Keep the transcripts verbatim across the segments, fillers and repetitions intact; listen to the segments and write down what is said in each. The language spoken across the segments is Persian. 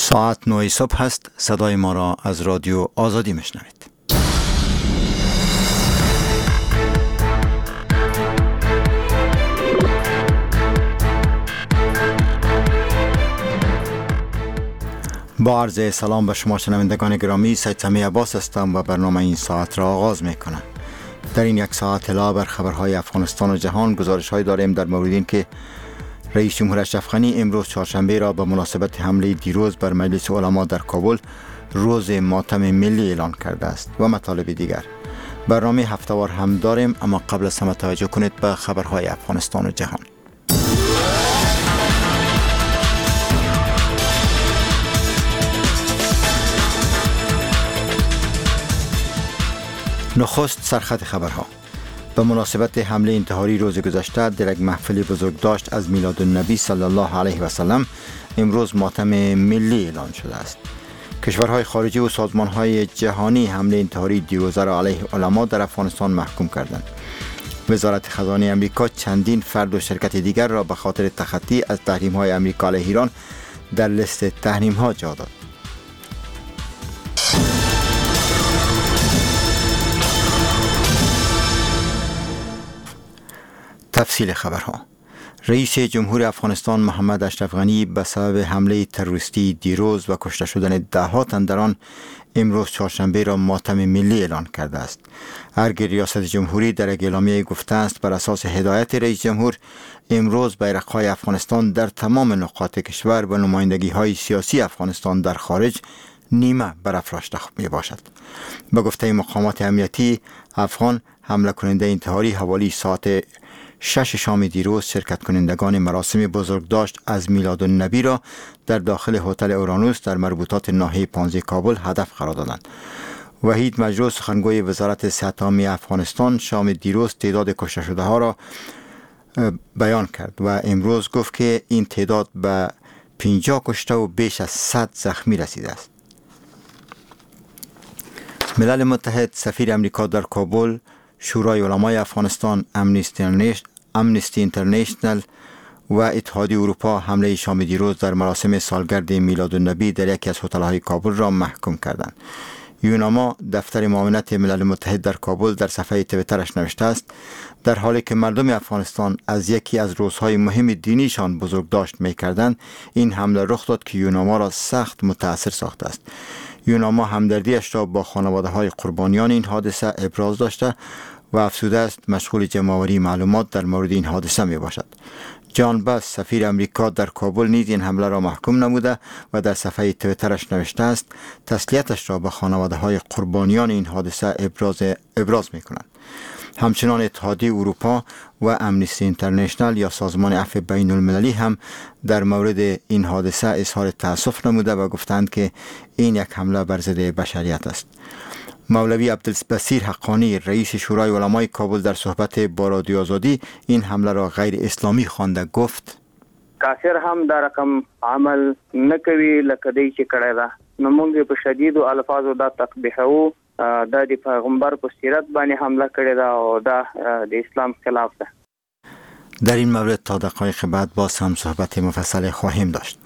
ساعت نه صبح هست. صدای ما را از رادیو آزادی میشنوید. با عرض سلام به شما شنوندگان گرامی، سید سمی عباس هستم و برنامه این ساعت را آغاز میکنم. در این یک ساعت اطلاع بر خبرهای افغانستان و جهان، گزارش های داریم در مورد این که رئیس جمهور اشرف غنی امروز چهارشنبه را به مناسبت حمله دیروز بر مجلس علما در کابل روز ماتم ملی اعلان کرده است و مطالب دیگر. برنامه هفته‌وار هم داریم، اما قبل از همه توجه کنید به خبرهای افغانستان و جهان. نخست سرخط خبرها. به مناسبت حمله انتحاری روز گذشته در یک محفل بزرگ داشت از میلاد النبی صلی الله علیه و سلم امروز ماتم ملی اعلان شده است. کشورهای خارجی و سازمانهای جهانی حمله انتحاری دیروزه را علیه علما در افغانستان محکوم کردند. وزارت خزانه امریکا چندین فرد و شرکت دیگر را به خاطر تخطی از تحریم‌های امریکا علیه ایران در لیست تحریم‌ها جا داد. تفصیل خبرها. رئیس جمهور افغانستان محمد اشرف غنی به سبب حمله تروریستی دیروز و کشته شدن ده ها تن در آن امروز چهارشنبه را ماتم ملی اعلان کرده است. ارگ ریاست جمهوری در یک اعلامیه گفته است بر اساس هدایت رئیس جمهور امروز بیرق‌های افغانستان در تمام نقاط کشور و نمایندگی‌های سیاسی افغانستان در خارج نیمه برافراشته می باشد. به گفته مقامات امنیتی افغان، حمله کننده انتحاری حوالی ساعت شش شام دیروز شرکت کنندگان مراسم بزرگداشت از میلاد النبی را در داخل هتل اورانوس در مربوطات ناحیه پانزده کابل هدف قرار دادند. وحید مجروح، سخنگوی وزارت صحت عامه افغانستان، شام دیروز تعداد کشته شده ها را بیان کرد و امروز گفت که این تعداد به پنجاه کشته و بیش از صد زخمی رسیده است. ملل متحد، سفیر امریکا در کابل، شورای علمای افغانستان، امنستی اینترنشنل و اتحادیه اروپا حمله شام دیروز در مراسم سالگرد میلاد النبی در یکی از هتل‌های کابل را محکوم کردند. یوناما، دفتر معاونت ملل متحد در کابل، در صفحه توییترش نوشته است در حالی که مردم افغانستان از یکی از روزهای مهم دینیشان بزرگداشت می‌کردند، این حمله رخ داد که یوناما را سخت متاثر ساخته است. یوناما همدردیش را با خانواده‌های قربانیان این حادثه ابراز داشته و افسوده است مشغول جمع‌آوری معلومات در مورد این حادثه می باشد. جان باس، سفیر امریکا در کابل، نیز این حمله را محکوم نموده و در صفحه توییترش نوشته است تسلیتش را به خانواده‌های قربانیان این حادثه ابراز ابراز می کنند. همچنان اتحادیه اروپا و امنستی اینترنشنل یا سازمان عفو بین المللی هم در مورد این حادثه اظهار تأسف نموده و گفتند که این یک حمله بر ضد بشریت است. مولوی عبدالبصیر حقانی، رئیس شورای علمای کابل، در صحبت با رادیو آزادی این حمله را غیر اسلامی خوانده. گفت کافر هم در رقم عمل نکوي لکه دی چې کړی ده، نو موږ په شدید الفاظو دا تقبیحو، دا د پیغمبر په سیرت باندې حمله کړې ده او دا د اسلام خلاف ده. در این مورد تا دقایق بعد باز هم صحبت مفصل خواهیم داشت.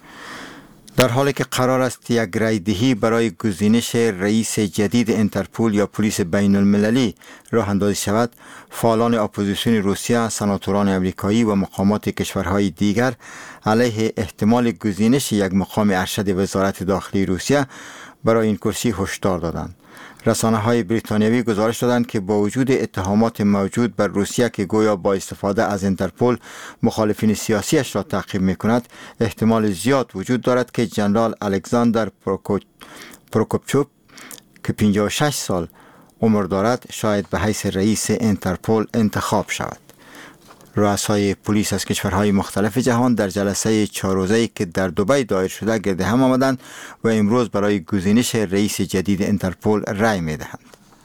در حالی که قرار است یک رای دهی برای گزینش رئیس جدید انترپول یا پلیس بین المللی راه اندازی شود، فعالان اپوزیسیون روسیه، سناتوران امریکایی و مقامات کشورهای دیگر علیه احتمال گزینش یک مقام ارشد وزارت داخلی روسیه برای این کرسی هشدار دادند. رسانه‌های بریتانیایی گزارش دادند که با وجود اتهامات موجود بر روسیه که گویا با استفاده از انترپول مخالفین سیاسیش را تعقیب می‌کند، احتمال زیاد وجود دارد که جنرال الکساندر پروکوپچوف که پنجاه و شش سال عمر دارد شاید به حیث رئیس انترپول انتخاب شود. رؤسای پلیس از کشورهای مختلف جهان در جلسه چهار روزه‌ای که در دبی دایر شده گرد هم آمدند و امروز برای گزینش رئیس جدید انترپول رأی می‌دهند.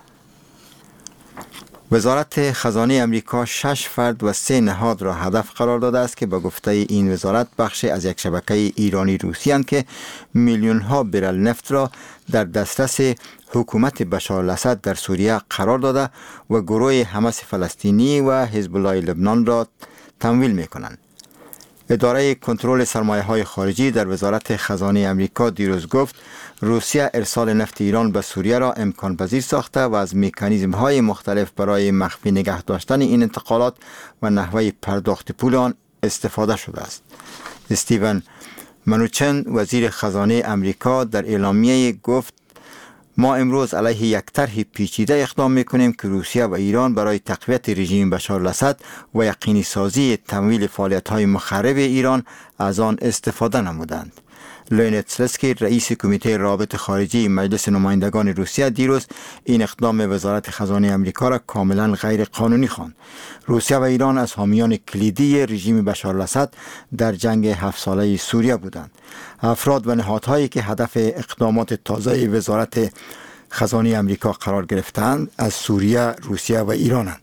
وزارت خزانه امریکا شش فرد و سه نهاد را هدف قرار داده است که به گفته این وزارت بخشی از یک شبکه ایرانی روسی اند که میلیون ها برل نفت را در دسترس حکومت بشار الاسد در سوریه قرار داده و گروه حماس فلسطینی و حزب الله لبنان را تمویل می کنند. اداره کنترل سرمایه‌های خارجی در وزارت خزانه امریکا دیروز گفت روسیه ارسال نفت ایران به سوریه را امکان پذیر ساخته و از مکانیزم‌های مختلف برای مخفی نگه داشتن این انتقالات و نحوه پرداخت پول آن استفاده شده است. استیون منوچن وزیر خزانه امریکا در اعلامیه گفت ما امروز علیه یک طرح پیچیده اقدام میکنیم که روسیه و ایران برای تقویت رژیم بشار الاسد و یقینی سازی تمویل فعالیت‌های مخرب ایران از آن استفاده نمودند. لئونید سلسکی رئیس کمیته روابط خارجی مجلس نمایندگان روسیه دیروز این اقدام وزارت خزانه امریکا را کاملا غیر قانونی خواند. روسیه و ایران از حامیان کلیدی رژیم بشار الاسد در جنگ هفت ساله سوریه بودند. افراد و نهادهایی که هدف اقدامات تازه وزارت خزانه امریکا قرار گرفتند از سوریه، روسیه و ایرانند.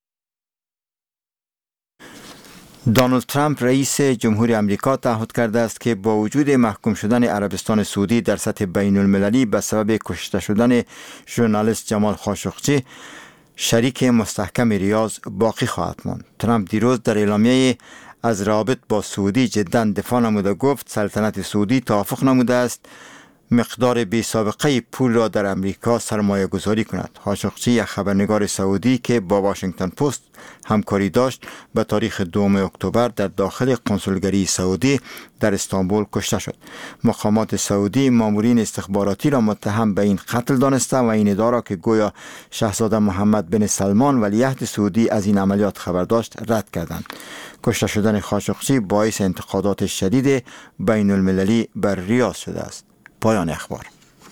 دونالد ترامپ رئیس جمهوری امریکا تعهد کرده است که با وجود محکوم شدن عربستان سعودی در سطح بین المللی به سبب کشته شدن ژورنالیست جمال خاشقچی، شریک مستحکم ریاض باقی خواهد ماند. ترامپ دیروز در اعلامیه از روابط با سعودی جدا دفاع نموده گفت سلطنت سعودی توافق نموده است مقدار بی سابقه پول را در امریکا سرمایه گذاری کند. خاشقچی یک خبرنگار سعودی که با واشنگتن پست همکاری داشت به تاریخ دوم اکتبر در داخل کنسولگری سعودی در استانبول کشته شد. مقامات سعودی مامورین استخباراتی را متهم به این قتل دانسته و این ادعا را که گویا شاهزاده محمد بن سلمان ولیعهد سعودی از این عملیات خبر داشت رد کردند. کشته شدن خاشقچی باعث انتقادات شدید بین المللی بر ریاض شده است. پایان اخبار.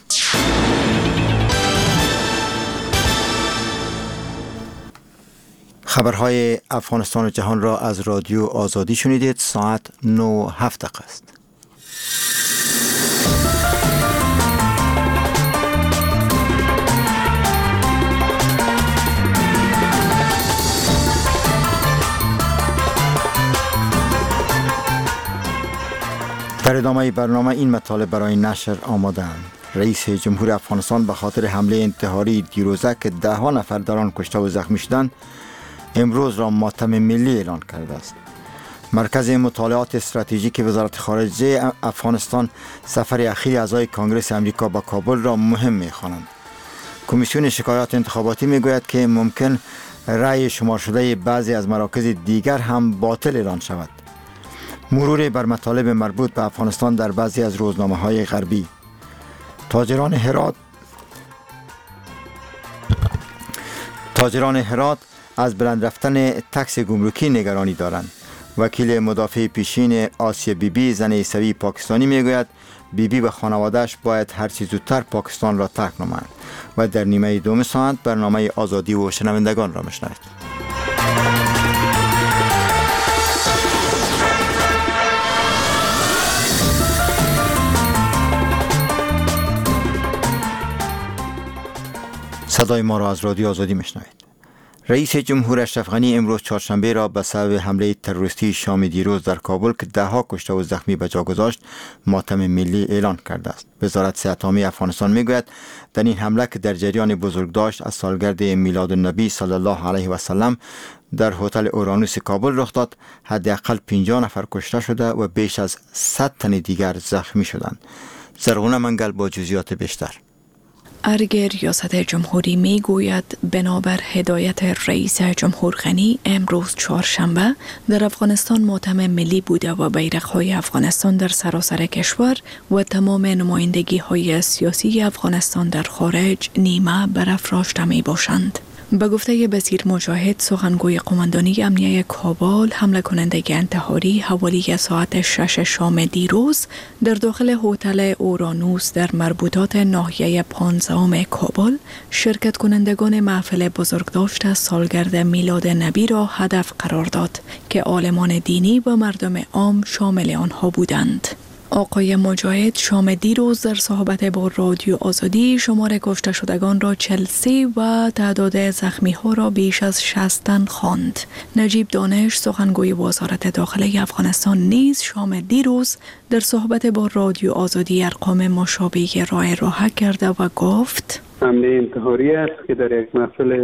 خبرهای افغانستان و جهان را از رادیو آزادی شنیدید. ساعت نه و هفت دقیقه است. در ادامه برنامه این مطالب برای نشر آماده‌اند. رئیس جمهور افغانستان به خاطر حمله انتحاری دیروزه که ده ها نفر در آن کشته و زخمی شدند امروز را ماتم ملی اعلان کرده است. مرکز مطالعات استراتژیک وزارت خارجه افغانستان سفر اخیر اعضای کنگره امریکا به کابل را مهم می‌خوانند. کمیسیون شکایات انتخاباتی میگوید که ممکن رأی شمار شده بعضی از مراکز دیگر هم باطل اعلان شود. مرور بر مطالب مربوط به افغانستان در بعضی از روزنامه‌های غربی. تاجران هرات تاجران هرات از بلند رفتن تکس گمرکی نگرانی دارند. وکیل مدافع پیشین آسیا بی بی زن عیسوی پاکستانی میگوید بی بی و خانواده‌اش باید هر چه زودتر پاکستان را ترک نمایند. و در نیمه دوم ساعت برنامه آزادی و شنوندگان را میشنوید. صدای ما را از رادیو آزادی میشنوید. رئیس جمهور اشرف غنی امروز چهارشنبه را به سبب حمله تروریستی شام دیروز در کابل که ده ها کشته و زخمی به جا گذاشت ماتم ملی اعلان کرده است. وزارت صحت عامه افغانستان میگوید در این حمله که در جریان بزرگداشت از سالگرد میلاد النبی صلی الله علیه و سلم در هتل اورانوس کابل رخ داد، حداقل پنجاه نفر کشته شده و بیش از صد تن دیگر زخمی شدند. زرغونه منگل با جزئیات بیشتر. ارگ ریاست جمهوری می گوید بنابر هدایت رئیس جمهور غنی امروز چهارشنبه در افغانستان ماتم ملی بوده و بیرق‌های افغانستان در سراسر کشور و تمام نمایندگی‌های سیاسی افغانستان در خارج نیمه برافراشته می باشند. به گفته بصیر مجاهد سخنگوی قماندانی امنیه کابل، حمله کننده انتحاری حوالی ساعت شش شام دیروز در داخل هتل اورانوس در مربوطات ناحیه پانزدهم کابل شرکت کنندگان محفل بزرگداشت سالگرد میلاد نبی را هدف قرار داد که عالمان دینی و مردم عام شامل آنها بودند. آقای مجاهد شام دیروز در صحبت با رادیو آزادی شمار کشته شدگان را چهل و سه و تعداد زخمی ها را بیش از شصت تن خواند. نجیب دانش سخنگوی وزارت داخله افغانستان نیز شام دیروز در صحبت با رادیو آزادی ارقام مشابهی را ارائه کرده و گفت حمله انتحاری است که در یک محفل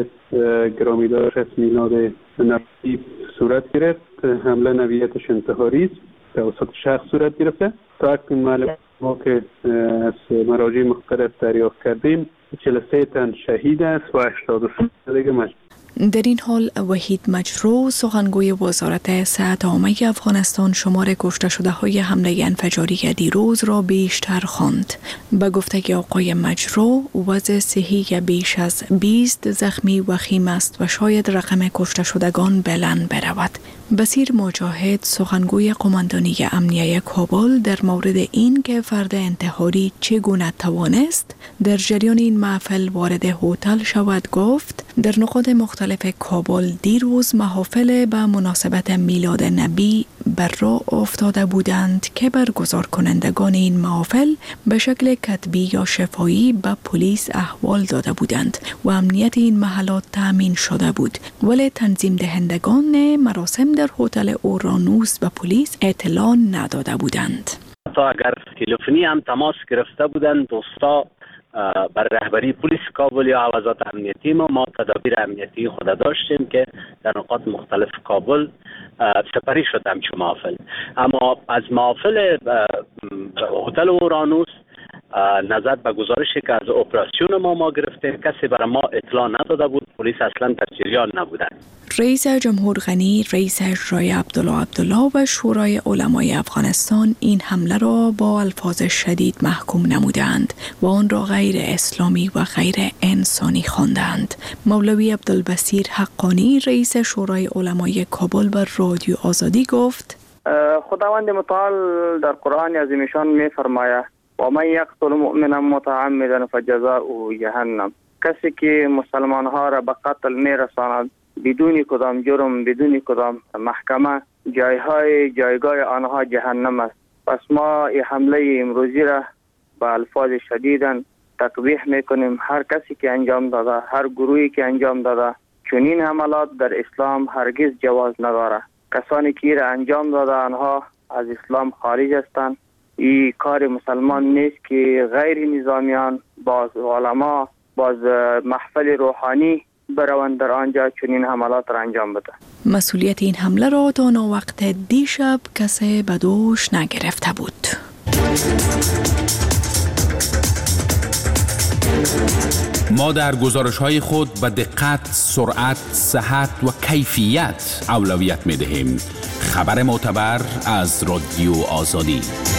گرامیدار از میلاد نبی صورت گرفت. حمله نوعیتش انتحاری است توسط شخص صورت گرفته. تا اکنون معلومات ما که از مراجع مختلف دریافت کردیم چهل و سه تن شهید است و هشتاد و سه دیگه مجروح. در این حال وحید مجرو سخنگوی وزارت صحت عامه افغانستان شمار کشته شده های حمله انفجاری دیروز را بیشتر خواند. به گفته آقای مجرو وضع صحی بیش از بیست زخمی وخیم است و شاید رقم کشته شدگان بلند برود. بصیر مجاهد سخنگوی قماندانی امنیه کابل در مورد این که فرد انتحاری چگونه توانست در جریان این محفل وارد هتل شود گفت در نقاط مختلف کابل دیروز محافل به مناسبت میلاد نبی بر راه افتاده بودند که برگزار کنندگان این محافل به شکل کتبی یا شفاهی به پلیس احوال داده بودند و امنیت این محلات تأمین شده بود، ولی تنظیم دهندگان مراسم در هتل اورانوس به پلیس اطلاع نداده بودند. تا اگر تلفنی هم تماس گرفته بودند دوستا بر رهبری پلیس کابل یا عوضات امنیتی ما ما تدابیر امنیتی خود داشتیم که در نقاط مختلف کابل سپری شد همچون محافل. اما از محافل هتل اورانوس نظر به گزارشی که از اپراسیون ما ما گرفتیم کسی برای ما اطلاع نداده بود، پلیس اصلا در جریان نبودند. رئیس جمهور غنی، رئیس اجرایی عبدالله عبدالله و شورای علمای افغانستان این حمله را با الفاظ شدید محکوم نمودند و آن را غیر اسلامی و غیر انسانی خواندند. مولوی عبدالبصیر حقانی، رئیس شورای علمای کابل بر رادیو آزادی گفت: خداوند متعال در قرآن عظیم شان می فرماید و من یقتل مؤمنا متعمدا فجزاؤه جهنم. کسی که مسلمان ها را به قتل می رساند بدون کدام جرم، بدون کدام محکمه، جایهای جایگاه آنها جهنم است. پس ما این حمله امروزی را با الفاظ شدیداً تقبیح میکنیم. هر کسی که انجام داده، هر گروهی که انجام داده، چنین حملات در اسلام هرگز جواز نداره. کسانی که را انجام داده آنها از اسلام خارج هستند. این کار مسلمان نیست که غیر نظامیان باز علما باز محفل روحانی بروند در آنجا چنین حملات را انجام بده. مسئولیت این حمله را تا وقت دیشب کسی به دوش نگرفته بود. ما در گزارش‌های خود به دقت، سرعت، صحت و کیفیت اولویت می‌دهیم. خبر معتبر از رادیو آزادی.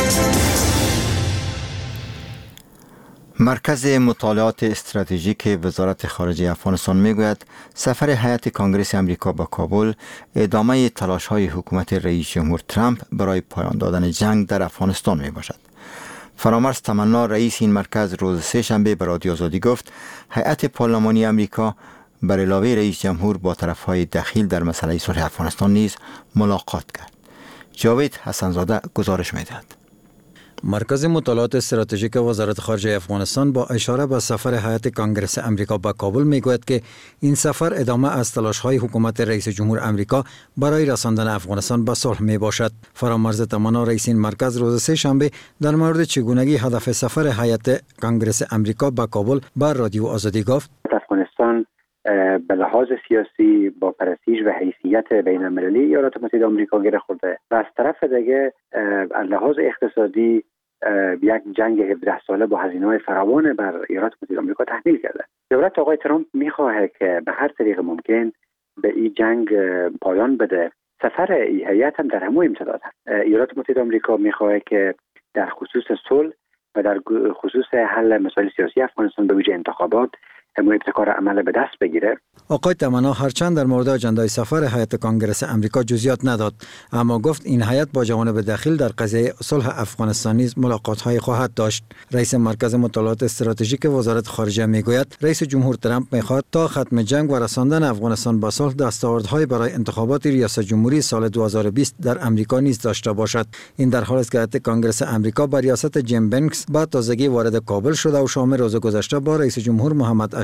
مرکز مطالعات استراتژیک وزارت خارجه افغانستان میگوید سفر هیئت کنگره امریکا به کابل ادامه تلاش‌های حکومت رئیس جمهور ترامپ برای پایان دادن جنگ در افغانستان می باشد. فرامرز تمنا، رئیس این مرکز، روز سه شنبه به رادیو آزادی گفت هیئت پارلمانی امریکا بر علاوه رئیس جمهور با طرف‌های دخیل در مسئله صلح افغانستان نیز ملاقات کرد. جاوید حسنزاده گزارش می‌دهد. مرکز مطالعات استراتژیک وزارت خارجه افغانستان با اشاره به سفر هیئت کنگره امریکا به کابل میگوید که این سفر ادامه از تلاش‌های حکومت رئیس جمهور امریکا برای رساندن افغانستان به صلح می باشد. فرامرز تمنا، رئیس این مرکز، روز سه شنبه در مورد چگونگی هدف سفر هیئت کنگره امریکا به کابل بر رادیو آزادی گفت: افغانستان به لحاظ سیاسی با پرستیژ و حیثیت بین المللی ایالات متحده آمریکا گره خورده و از طرف دیگه از لحاظ اقتصادی یک جنگ هفده ساله با هزینه‌های فراوان بر ایالات متحده آمریکا تحمیل کرده. دولت آقای ترامپ می‌خواهد که به هر طریق ممکن به این جنگ پایان بده. سفر این هیئت هم در همون امتداد است. ایالات متحده آمریکا می‌خواهد که در خصوص صلح و در خصوص حل مسائل سیاسی افغانستان به ویژه انتخابات همون ابتکار عمل به دست بگیره. آقای تمنا هرچند در مورد اجندای سفر هیئت کنگره امریکا جزئیات نداد، اما گفت این هیئت با جوانب داخل در قضیه صلح افغانستان نیز ملاقات‌های خواهد داشت. رئیس مرکز مطالعات استراتژیک وزارت خارجه میگوید رئیس جمهور ترامپ میخواد تا ختم جنگ و رساندن افغانستان به صلح دستاوردهای برای انتخابات ریاست جمهوری سال دو هزار و بیست در امریکا نیز داشته باشد. این در حالی است که هیئت کنگره امریکا با ریاست جیم بنکس با تازگی وارد کابل شده و شام روز گذشته با رئیس جمهور محمد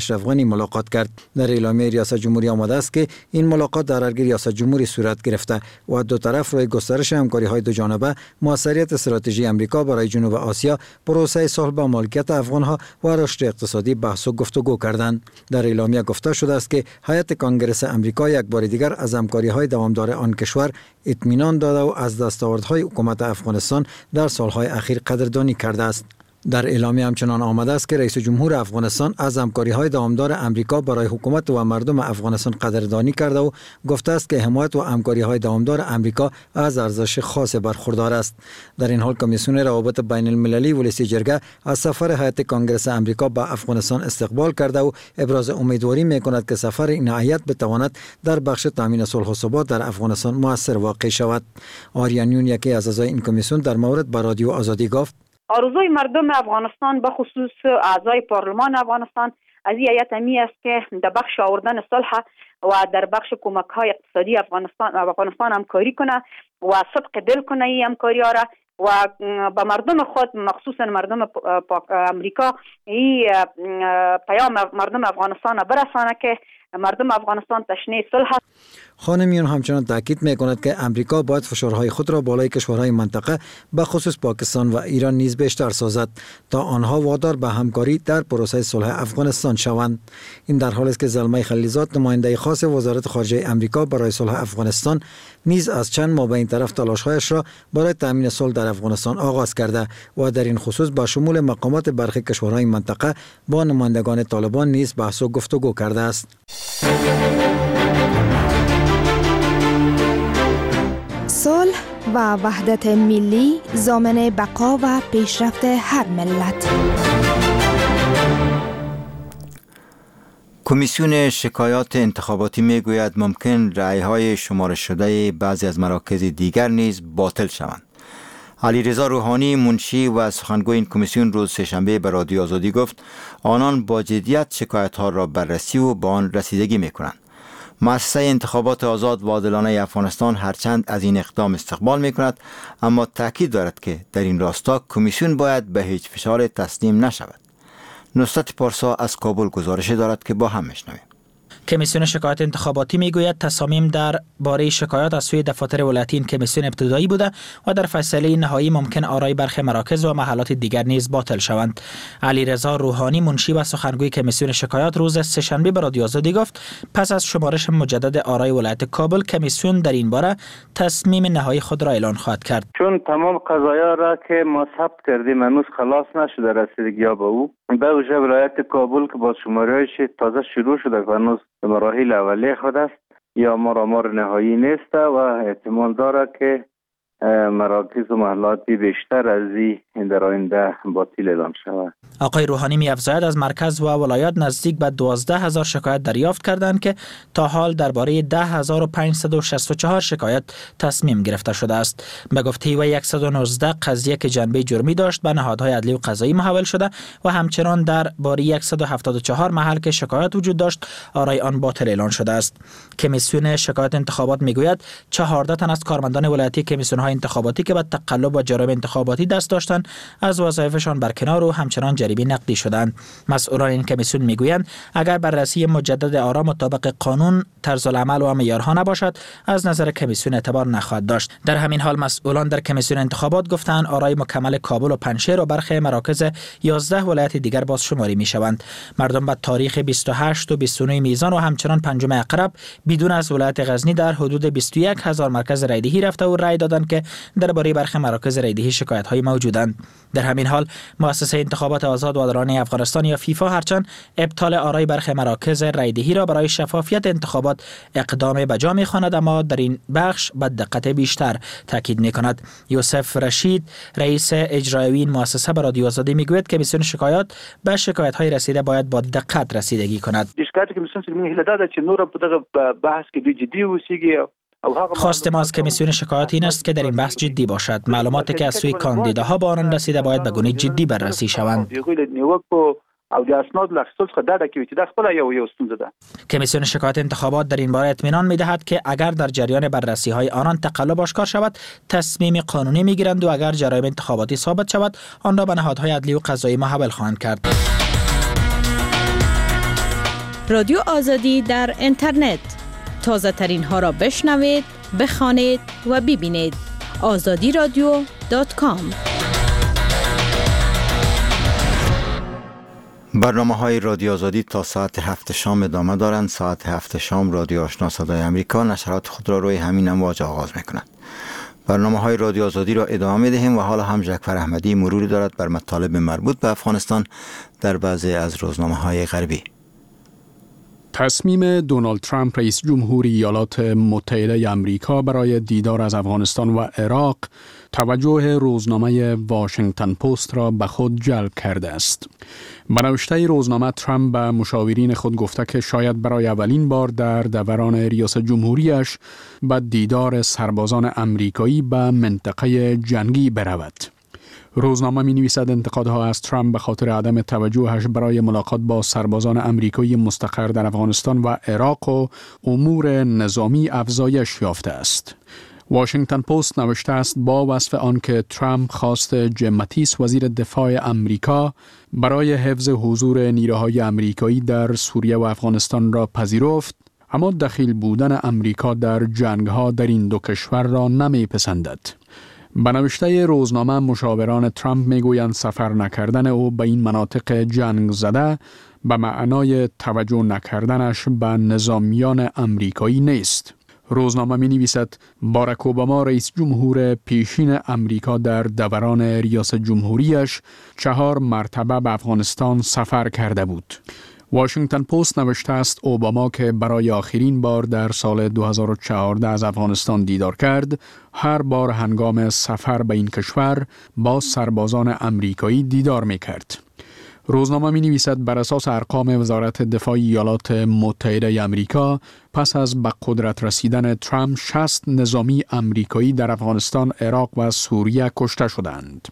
اشرف غنی ملاقات کرد. در اعلامیه ریاست جمهوری آمده است که این ملاقات در ارگ ریاست جمهوری صورت گرفته و دو طرف روی گسترش همکاری‌های دو جانبه، موثریت استراتژی آمریکا برای جنوب آسیا، پروسه صلح با مالکیت افغان‌ها و رشد اقتصادی بحث و گفتگو کردند. در اعلامیه گفته شده است که هیئت کنگره آمریکا یک بار دیگر از همکاری‌های دوامدار آن کشور اطمینان داده و از دستاوردهای حکومت افغانستان در سالهای اخیر قدردانی کرده است. در اعلامیه همچنان آمده است که رئیس جمهور افغانستان از همکاری‌های دوامدار آمریکا برای حکومت و مردم افغانستان قدردانی کرده و گفته است که حمایت و همکاری‌های دوامدار آمریکا از ارزش خاص برخوردار است. در این حال کمیسیون روابط بین المللی ولسی جرگه از سفر هیئت کنگره آمریکا به افغانستان استقبال کرده و ابراز امیدواری می‌کند که سفر این هیئت بتواند در بخش تامین صلح و ثبات در افغانستان مؤثر واقع شود. آریانیون، یکی از اعضای این کمیسیون، در مورد با رادیو آزادی گفت: آرزوی مردم افغانستان به خصوص اعضای پارلمان افغانستان از این هیئت امی است که در بخش آوردن صلح و در بخش کمک های اقتصادی افغانستان افغانستان همکاری کنه و صدق دل کنه این همکاری ها را و به مردم خود مخصوصا مردم امریکا این پیام مردم افغانستان برسانه که مردم افغانستان تشنه صلح است. خانمیون همچنان تاکید می‌کند که امریکا باید فشارهای خود را بالای کشورهای منطقه به خصوص پاکستان و ایران نیز بیشتر سازد تا آنها وادار به همکاری در پروسه صلح افغانستان شوند. این در حالی است که زلمه خلیلزاد، نماینده خاص وزارت خارجه امریکا برای صلح افغانستان، نیز از چند ماه به این طرف تلاش‌هایش را برای تامین صلح در افغانستان آغاز کرده و در این خصوص با شمول مقامات برخی کشورهای منطقه با نمایندگان طالبان نیز بحث و گفتگو کرده است. صلح و وحدت ملی ضامن بقا و پیشرفت هر ملت. کمیسیون شکایات انتخاباتی میگوید ممکن رأی‌های شمارش شده بعضی از مراکز دیگر نیز باطل شوند. علیرضا روحانی، منشی و سخنگوی این کمیسیون، روز سه‌شنبه به رادیو آزادی گفت آنان با جدیت شکایت‌ها را بررسی و به آن رسیدگی می‌کنند. مؤسسه انتخابات آزاد و عادلانه افغانستان هرچند از این اقدام استقبال می‌کند، اما تاکید دارد که در این راستا کمیسیون باید به هیچ فشار تسلیم نشود. نصرت پارسا از کابل گزارش دارد که با هم میشنویم. کمیسیون شکایات انتخاباتی میگوید تصامیم در باره شکایات از سوی دفاتر ولایتی این کمیسیون ابتدایی بوده و در فیصله نهایی ممکن آرای برخی مراکز و محلات دیگر نیز باطل شوند. علیرضا روحانی، منشی و سخنگوی کمیسیون شکایات، روز سه‌شنبه به رادیو آزادی گفت پس از شمارش مجدد آرای ولایت کابل کمیسیون در این باره تصمیم نهایی خود را اعلان خواهد کرد. چون تمام قضایا را که ما ثبت کردیم هنوز خلاص نشده رسیدگی به او، به ویژه ولایت کابل که با شمارش تازه شروع شده و هنوز مراحل اولیه خود است یا آمار نهایی نیست و احتمال داره که مراکز و محلاتی بیشتر از این در آینده باطل اعلام شود. آقای روحانی می افزاید از مرکز و ولایات نزدیک به دوازده هزار شکایت دریافت کردند که تا حال درباره ده هزار و پانصد و شصت و چهار شکایت تصمیم گرفته شده است. به گفته و صد و نوزده قضیه که جنبه جرمی داشت به نهادهای عدلی و قضایی محول شده و همچنان درباره صد و هفتاد و چهار محل که شکایت وجود داشت آرای آن باطل اعلان شده است. کمیسیون شکایات انتخابات میگوید چهارده تن از کارمندان ولایتی کمیسیون‌های انتخاباتی که به تقلب و جرایم انتخاباتی دست داشتند از وظایفشان برکنار و همچنان جریمه نقدی شدند. مسئولان این کمیسیون میگویند اگر بررسی مجدد آرا مطابق قانون، طرز العمل و معیارها نباشد از نظر کمیسیون اعتبار نخواهد داشت. در همین حال مسئولان در کمیسیون انتخابات گفتند آرای مکمل کابل و پنجشیر و برخی مراکز یازده ولایت دیگر بازشماری میشوند. مردم به تاریخ بیست و هشت و بیست و نه میزان و همچنان پنجم عقرب بدون از ولایت غزنی در حدود بیست و یک هزار مرکز رایدهی رفته و رای دادند که درباره برخی مراکز رایدهی شکایت‌های موجودند. در همین حال مؤسسه انتخابات آزاد و عادلانه افغانستان یا فیفا هرچند ابطال آرای برخی مراکز رایدهی را برای شفافیت انتخابات اقدام به جا می‌خواند، اما در این بخش به دقت بیشتر تاکید می‌کند. یوسف رشید، رئیس اجرایی این مؤسسه، به رادیو آزادی میگوید که کمیسیون شکایات به شکایت‌های رسیده باید با دقت رسیدگی کند. شکایت کمیسیون څخه هله داده چې نور په دغه بحث کې دوی جدي اوسېږي. خواست ما از کمیسیون شکایات این است که در این بحث جدی باشد. معلوماتی که از سوی کاندیداها به آنان رسیده باید به گونه جدی بررسی شوند. کمیسیون شکایات انتخابات در این باره اطمینان می‌دهد که اگر در جریان بررسی‌های آنان تقلب آشکار شود تصمیم قانونی می‌گیرند و اگر جرایم انتخاباتی ثابت شود آن را به نهادهای عدلی و قضایی محول خواهند کرد. رادیو آزادی در اینترنت. تازه ترین ها را بشنوید، بخوانید و ببینید. آزادی رادیو دات کام. برنامه های رادیو آزادی تا ساعت هفت شام ادامه دارند. ساعت هفت شام رادیو آشنا صدای امریکا نشرات خود را روی همین امواج آغاز میکنند. برنامه های رادیو آزادی را ادامه میدهیم و حالا هم جعفر احمدی مروری دارد بر مطالب مربوط به افغانستان در بعضی از روزنامه های غربی. تصمیم دونالد ترامپ رئیس جمهور ایالات متحده آمریکا برای دیدار از افغانستان و عراق توجه روزنامه واشنگتن پست را به خود جلب کرده است. به نوشته روزنامه ترامپ به مشاورین خود گفته که شاید برای اولین بار در دوران ریاست جمهوریش به دیدار سربازان آمریکایی به منطقه جنگی برود. روزنامه می نویسد انتقادها از ترامپ به خاطر عدم توجهش برای ملاقات با سربازان آمریکایی مستقر در افغانستان و عراق و امور نظامی افزایش یافته است. واشنگتن پست نوشته است با وصف آنکه ترامپ خواست جیم ماتیس وزیر دفاع آمریکا برای حفظ حضور نیروهای آمریکایی در سوریه و افغانستان را پذیرفت، اما دخیل بودن آمریکا در جنگ‌ها در این دو کشور را نمی‌پسندد. به نوشته روزنامه مشاوران ترامپ میگویند سفر نکردن او به این مناطق جنگ زده به معنای توجه نکردنش به نظامیان آمریکایی نیست. روزنامه می نویسد باراک اوباما رئیس جمهور پیشین آمریکا در دوران ریاست جمهوریش چهار مرتبه به افغانستان سفر کرده بود. واشنگتن پست نوشته است اوباما که برای آخرین بار در سال دو هزار و چهارده از افغانستان دیدار کرد، هر بار هنگام سفر به این کشور با سربازان آمریکایی دیدار می کرد. روزنامه می نویسد بر اساس ارقام وزارت دفاع ایالات متحده آمریکا پس از به قدرت رسیدن ترامپ شصت نظامی آمریکایی در افغانستان، عراق و سوریه کشته شدند.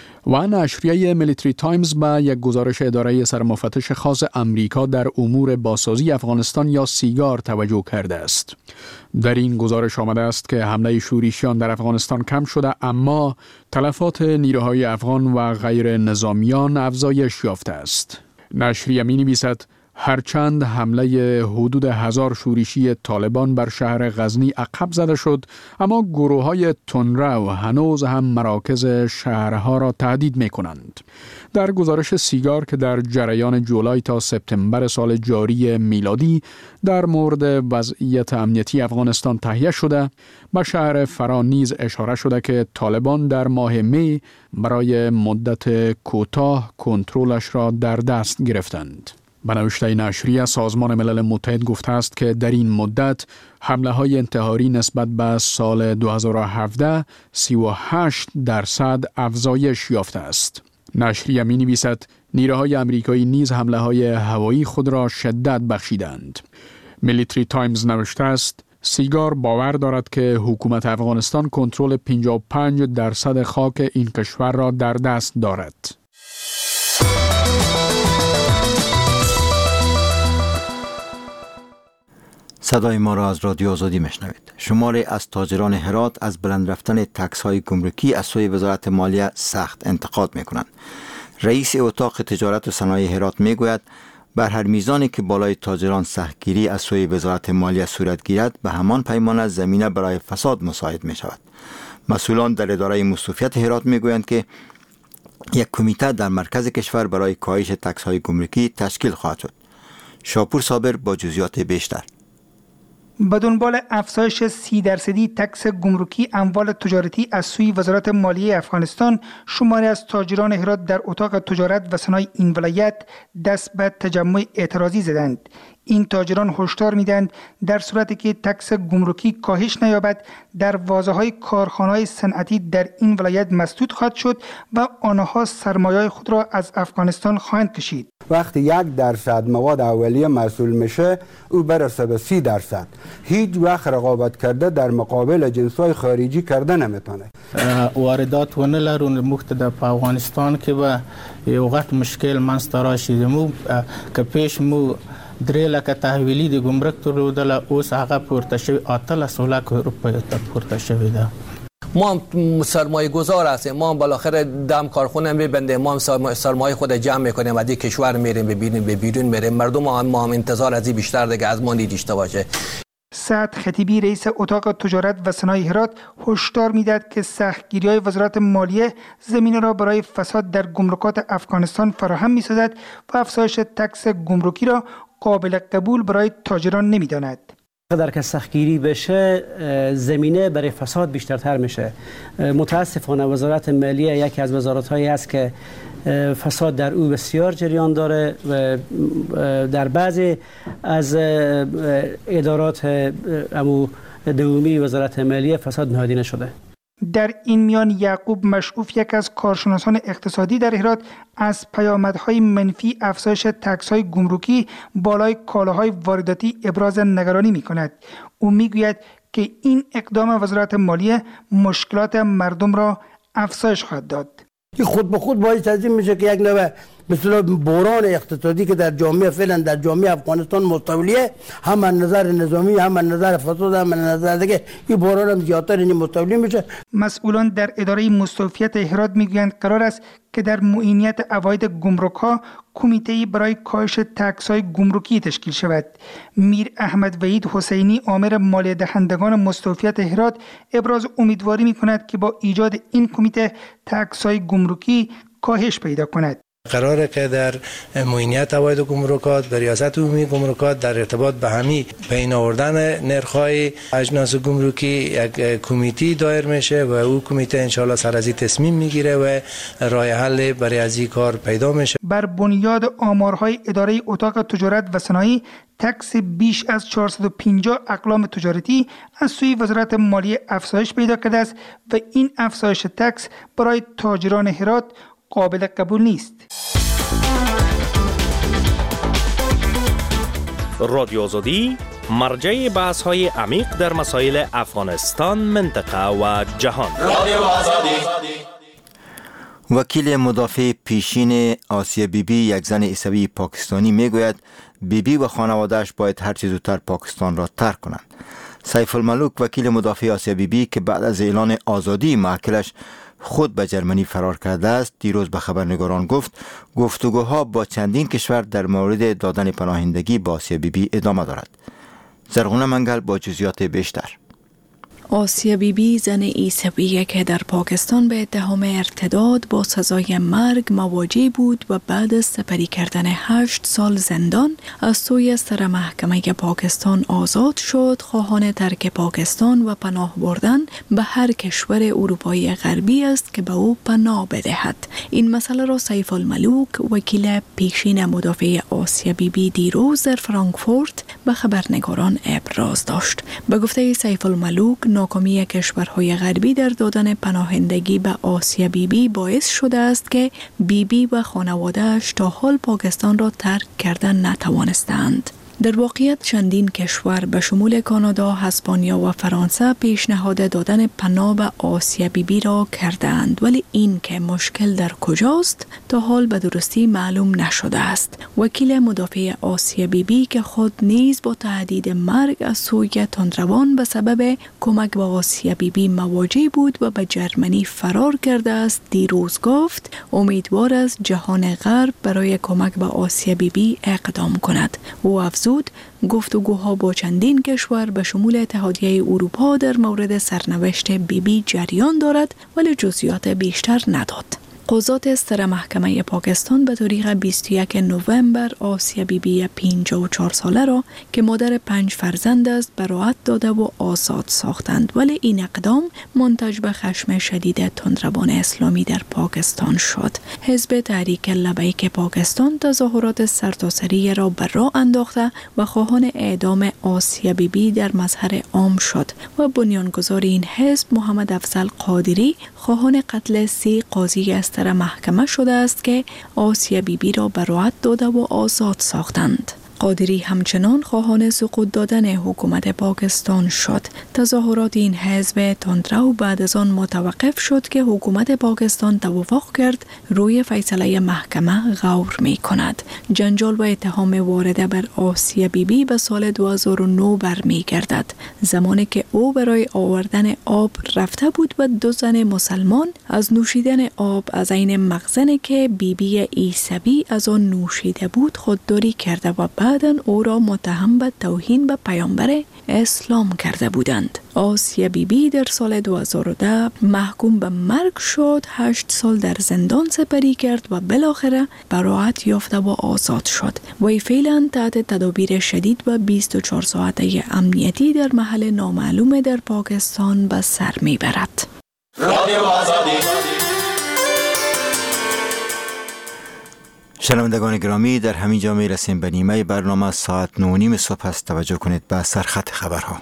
و نشریه میلیتری تایمز به یک گزارش اداره سرمفتش خاص آمریکا در امور بازسازی افغانستان یا سیگار توجه کرده است. در این گزارش آمده است که حمله شورشیان در افغانستان کم شده، اما تلفات نیروهای افغان و غیر نظامیان افزایش یافته است. نشریه می نویسد هرچند حمله حدود هزار شورشی طالبان بر شهر غزنی عقب زده شد، اما گروه‌های تندرو هنوز هم مراکز شهرها را تهدید می‌کنند. در گزارش سیگار که در جریان جولای تا سپتامبر سال جاری میلادی در مورد وضعیت امنیتی افغانستان تهیه شده، به شهر فرا نیز اشاره شده که طالبان در ماه می برای مدت کوتاه کنترلش را در دست گرفتند. به نوشته نشریه سازمان ملل متحد گفته است که در این مدت حمله های انتحاری نسبت به سال دو هزار و هفده سی و هشت درصد افزایش یافته است. نشریه می نویسد نیروهای آمریکایی نیز حمله های هوایی خود را شدت بخشیدند. میلیتری تایمز نوشته است سیگار باور دارد که حکومت افغانستان کنترل پنجاه و پنج درصد خاک این کشور را در دست دارد. صدای ما را از رادیو آزادی میشنوید. شماری از تاجران هرات از بلند رفتن تکس های گمرکی از سوی وزارت مالیه سخت انتقاد میکنند. رئیس اتاق تجارت و صنایع هرات میگوید بر هر میزانی که بالای تاجران سختگیری از سوی وزارت مالیه صورت گیرد، به همان پیمانه زمینه برای فساد مساعد می شود. مسئولان در اداره مصرفیت هرات میگویند که یک کمیته در مرکز کشور برای کاهش تکس های گمرکی تشکیل خواهد شد. شاپور صابر با جزئیات بیشتر. به دنبال افزایش سی درصدی تکس گمرکی اموال تجارتی از سوی وزارت مالیه افغانستان، شماری از تاجران هرات در اتاق تجارت و صنایع این ولایت دست به تجمع اعتراضی زدند. این تاجران هشدار میدند در صورتی که تکس گمرکی کاهش نیابد، دروازه‌های کارخانه‌های صنعتی در این ولایت مسدود خواهد شد و آنها سرمایه خود را از افغانستان خواهند کشید. وقتی یک درصد مواد اولیه محصول میشه، او برسه به سی درصد. هیچ وقت رقابت کرده در مقابل جنس‌های خارجی کرده نمیتونه. واردات ونه لرون مختلف په افغانستان کې به یو غټ مشکل منځته راشي. مو که پیش مو درې لکه تحویلي د ګمرک درلودله، اوس هغه پورته شوی اتلس لکه روپیو ته پورته شوی ده. ما هم سرمایه گذار هستیم، ما هم بالاخره دم کارخونه میبندیم، ما هم سرمایه خود جمع میکنیم و دیگه کشور میریم ببینیم به بیرون میریم. مردم هم ما هم انتظار از این بیشتر دیگه از ما نداشته باشه. سعد خطیبی رئیس اتاق تجارت و صنایع هرات هشدار میداد که سختگیری‌های وزارت مالیه زمینه را برای فساد در گمرکات افغانستان فراهم می‌سازد و افزایش تکس گمرکی را قابل قبول برای تاجران نمی‌داند. قدر که سختگیری بشه زمینه برای فساد بیشترتر میشه. متاسفانه وزارت مالیه یکی از وزارت‌هایی است که فساد در او بسیار جریان داره و در بعضی از ادارات امو دومی وزارت مالیه فساد نهادی نشده. در این میان یعقوب مشعوف یک از کارشناسان اقتصادی در هرات از پیامدهای منفی افزایش تکس‌های گمرکی بالای کالاهای وارداتی ابراز نگرانی می‌کند. او می‌گوید که این اقدام وزارت مالیه مشکلات مردم را افزایش خواهد داد. این خود به خود باعث از این میشه که یک نوع مثلا بحران اقتصادی که در جامعه فعلا در جامعه افغانستان مستولیه، هم از نظر نظامی هم از نظر فساد هم از نظر دیگه این بحران هم زیادتر این مستولی میشه. مسئولان در اداره مستوفیت هرات میگویند قرار است که در معینیت عواید گمرک‌ها کمیته‌ای برای کاهش تکس‌های گمرکی تشکیل شود. میر احمد وحید حسینی آمر مالیه دهندگان مستوفیت هرات ابراز امیدواری می‌کند که با ایجاد این کمیته تکس‌های گمرکی کاهش پیدا کند. قراره که در معینیت عواید گمرکات به ریاست عمومی گمرکات در ارتباط به همین پایین آوردن نرخ‌های اجناس گمرکی یک کمیته دایر میشه و او کمیته انشالله سر از این تصمیم میگیره و راه حل برای از این کار پیدا میشه. بر بنیاد آمارهای اداره اتاق تجارت و صنایع تکس بیش از چهارصد و پنجاه اقلام تجارتی از سوی وزارت مالیه افزایش پیدا کرده است و این افزایش تکس برای تاجران هرات قابل قبول نیست. رادیو آزادی مرجع بحث های عمیق در مسائل افغانستان، منطقه و جهان. وکیل مدافع پیشین آسیا بیبی، یک زن عیسوی پاکستانی، میگوید بیبی و خانوادهش باید هر چه زودتر پاکستان را ترک کنند. سیف الملوک، وکیل مدافع آسیا بیبی که بعد از اعلان آزادی موکلش خود به جرمنی فرار کرده است، دیروز به خبرنگاران گفت گفتگوها با چندین کشور در مورد دادن پناهندگی به آسیا بیبی ادامه دارد. زرغونه منگل با جزئیات بیشتر. آسیا بیبی زن عیسویه که در پاکستان به اتهام ارتداد با سزای مرگ مواجه بود و بعد از سپری کردن هشت سال زندان از سوی سر محکمه پاکستان آزاد شد. خواهان ترک پاکستان و پناه بردن به هر کشور اروپایی غربی است که به او پناه بدهد. این مسئله را سیف الملوک، وکیل پیشین مدافع آسیا بیبی، دیروز در فرانکفورت به خبرنگاران ابراز داشت. به گفته سیف الملوک، ناکامی کشورهای غربی در دادن پناهندگی به آسیا بیبی باعث شده است که بیبی و خانواده‌اش تا حال پاکستان را ترک کردن نتوانستند. در واقعیت چندین کشور به شمول کانادا، اسپانیا و فرانسه پیشنهاد دادن پناه به آسیا بیبی را کردند، ولی این که مشکل در کجاست تا حال به درستی معلوم نشده است. وکیل مدافع آسیا بیبی که خود نیز با تهدید مرگ از سوی تندروان به سبب کمک به آسیا بیبی مواجه بود و به جرمنی فرار کرده است، دیروز گفت امیدوار است جهان غرب برای کمک به آسیا بیبی اقدام کند. او افزود گفتگوها با چندین کشور به شمول اتحادیه اروپا در مورد سرنوشت بیبی جریان دارد، ولی جزئیات بیشتر نداد. قضات سر محکمه پاکستان به تاریخ بیست و یکم نوامبر آسیا بیبی پنجاه و چهار ساله را که مادر پنج فرزند است براءت داده و آزاد ساختند، ولی این اقدام منتج به خشم شدید تندروان اسلامی در پاکستان شد. حزب تحریک لبیک پاکستان تظاهرات سرتاسری را بر راه انداخته و خواهان اعدام آسیا بیبی در مظهر عام شد و بنیانگذار این حزب محمد افضل قادری خواهان قتل سی قاضی است در محکمه شده است که آسیا بیبی را براءت داده و آزاد ساختند. قادری همچنان خواهان سقوط دادن حکومت پاکستان شد. تظاهرات این حزب تندرو بعد از آن متوقف شد که حکومت پاکستان توافق کرد روی فیصله محکمه غور می کند. جنجال و اتهام وارده بر آسیا بیبی به سال دو هزار و نه برمیگردد، زمانی که او برای آوردن آب رفته بود و دو زن مسلمان از نوشیدن آب از عین مخزنی که بیبی عیسوی از آن نوشیده بود خودداری کرده و بعداً او را متهم به توهین به پیامبر اسلام کرده بودند. آسیا بیبی در سال دو هزار و ده محکوم به مرگ شد، هشت سال در زندان سپری کرد و بالاخره براءت یافته و آزاد شد. وی فعلا تحت تدابیر شدید و بیست و چهار ساعته امنیتی در محل نامعلوم در پاکستان به سر میبرد. شنوندگان گرامی، در همین جا می رسیم به نیمه برنامه. ساعت نه و نیم صبح است. توجه کنید به سرخط خبرها.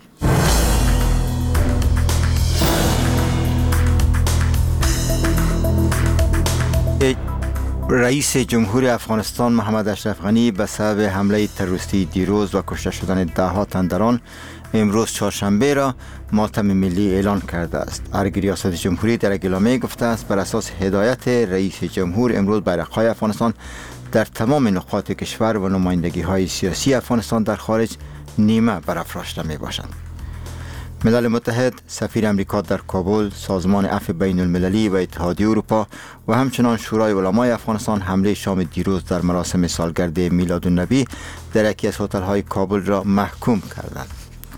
رئیس جمهور افغانستان محمد اشرف غنی به سبب حمله تروریستی دیروز و کشته شدن ده ها تن در آن امروز چهارشنبه را ماتم ملی اعلان کرده است. ارگ ریاست جمهوری در اعلامیه گفته است بر اساس هدایت رئیس جمهور امروز بیرق‌های افغانستان در تمام نقاط کشور و نمایندگی‌های سیاسی افغانستان در خارج نیمه برافراشته می باشند. ملل متحد، سفیر امریکا در کابل، سازمان عفو بین المللی و اتحادیه اروپا و همچنان شورای علمای افغانستان حمله شام دیروز در مراسم سالگرد میلادالنبی در یکی از هتل‌های کابل را محکوم کردند.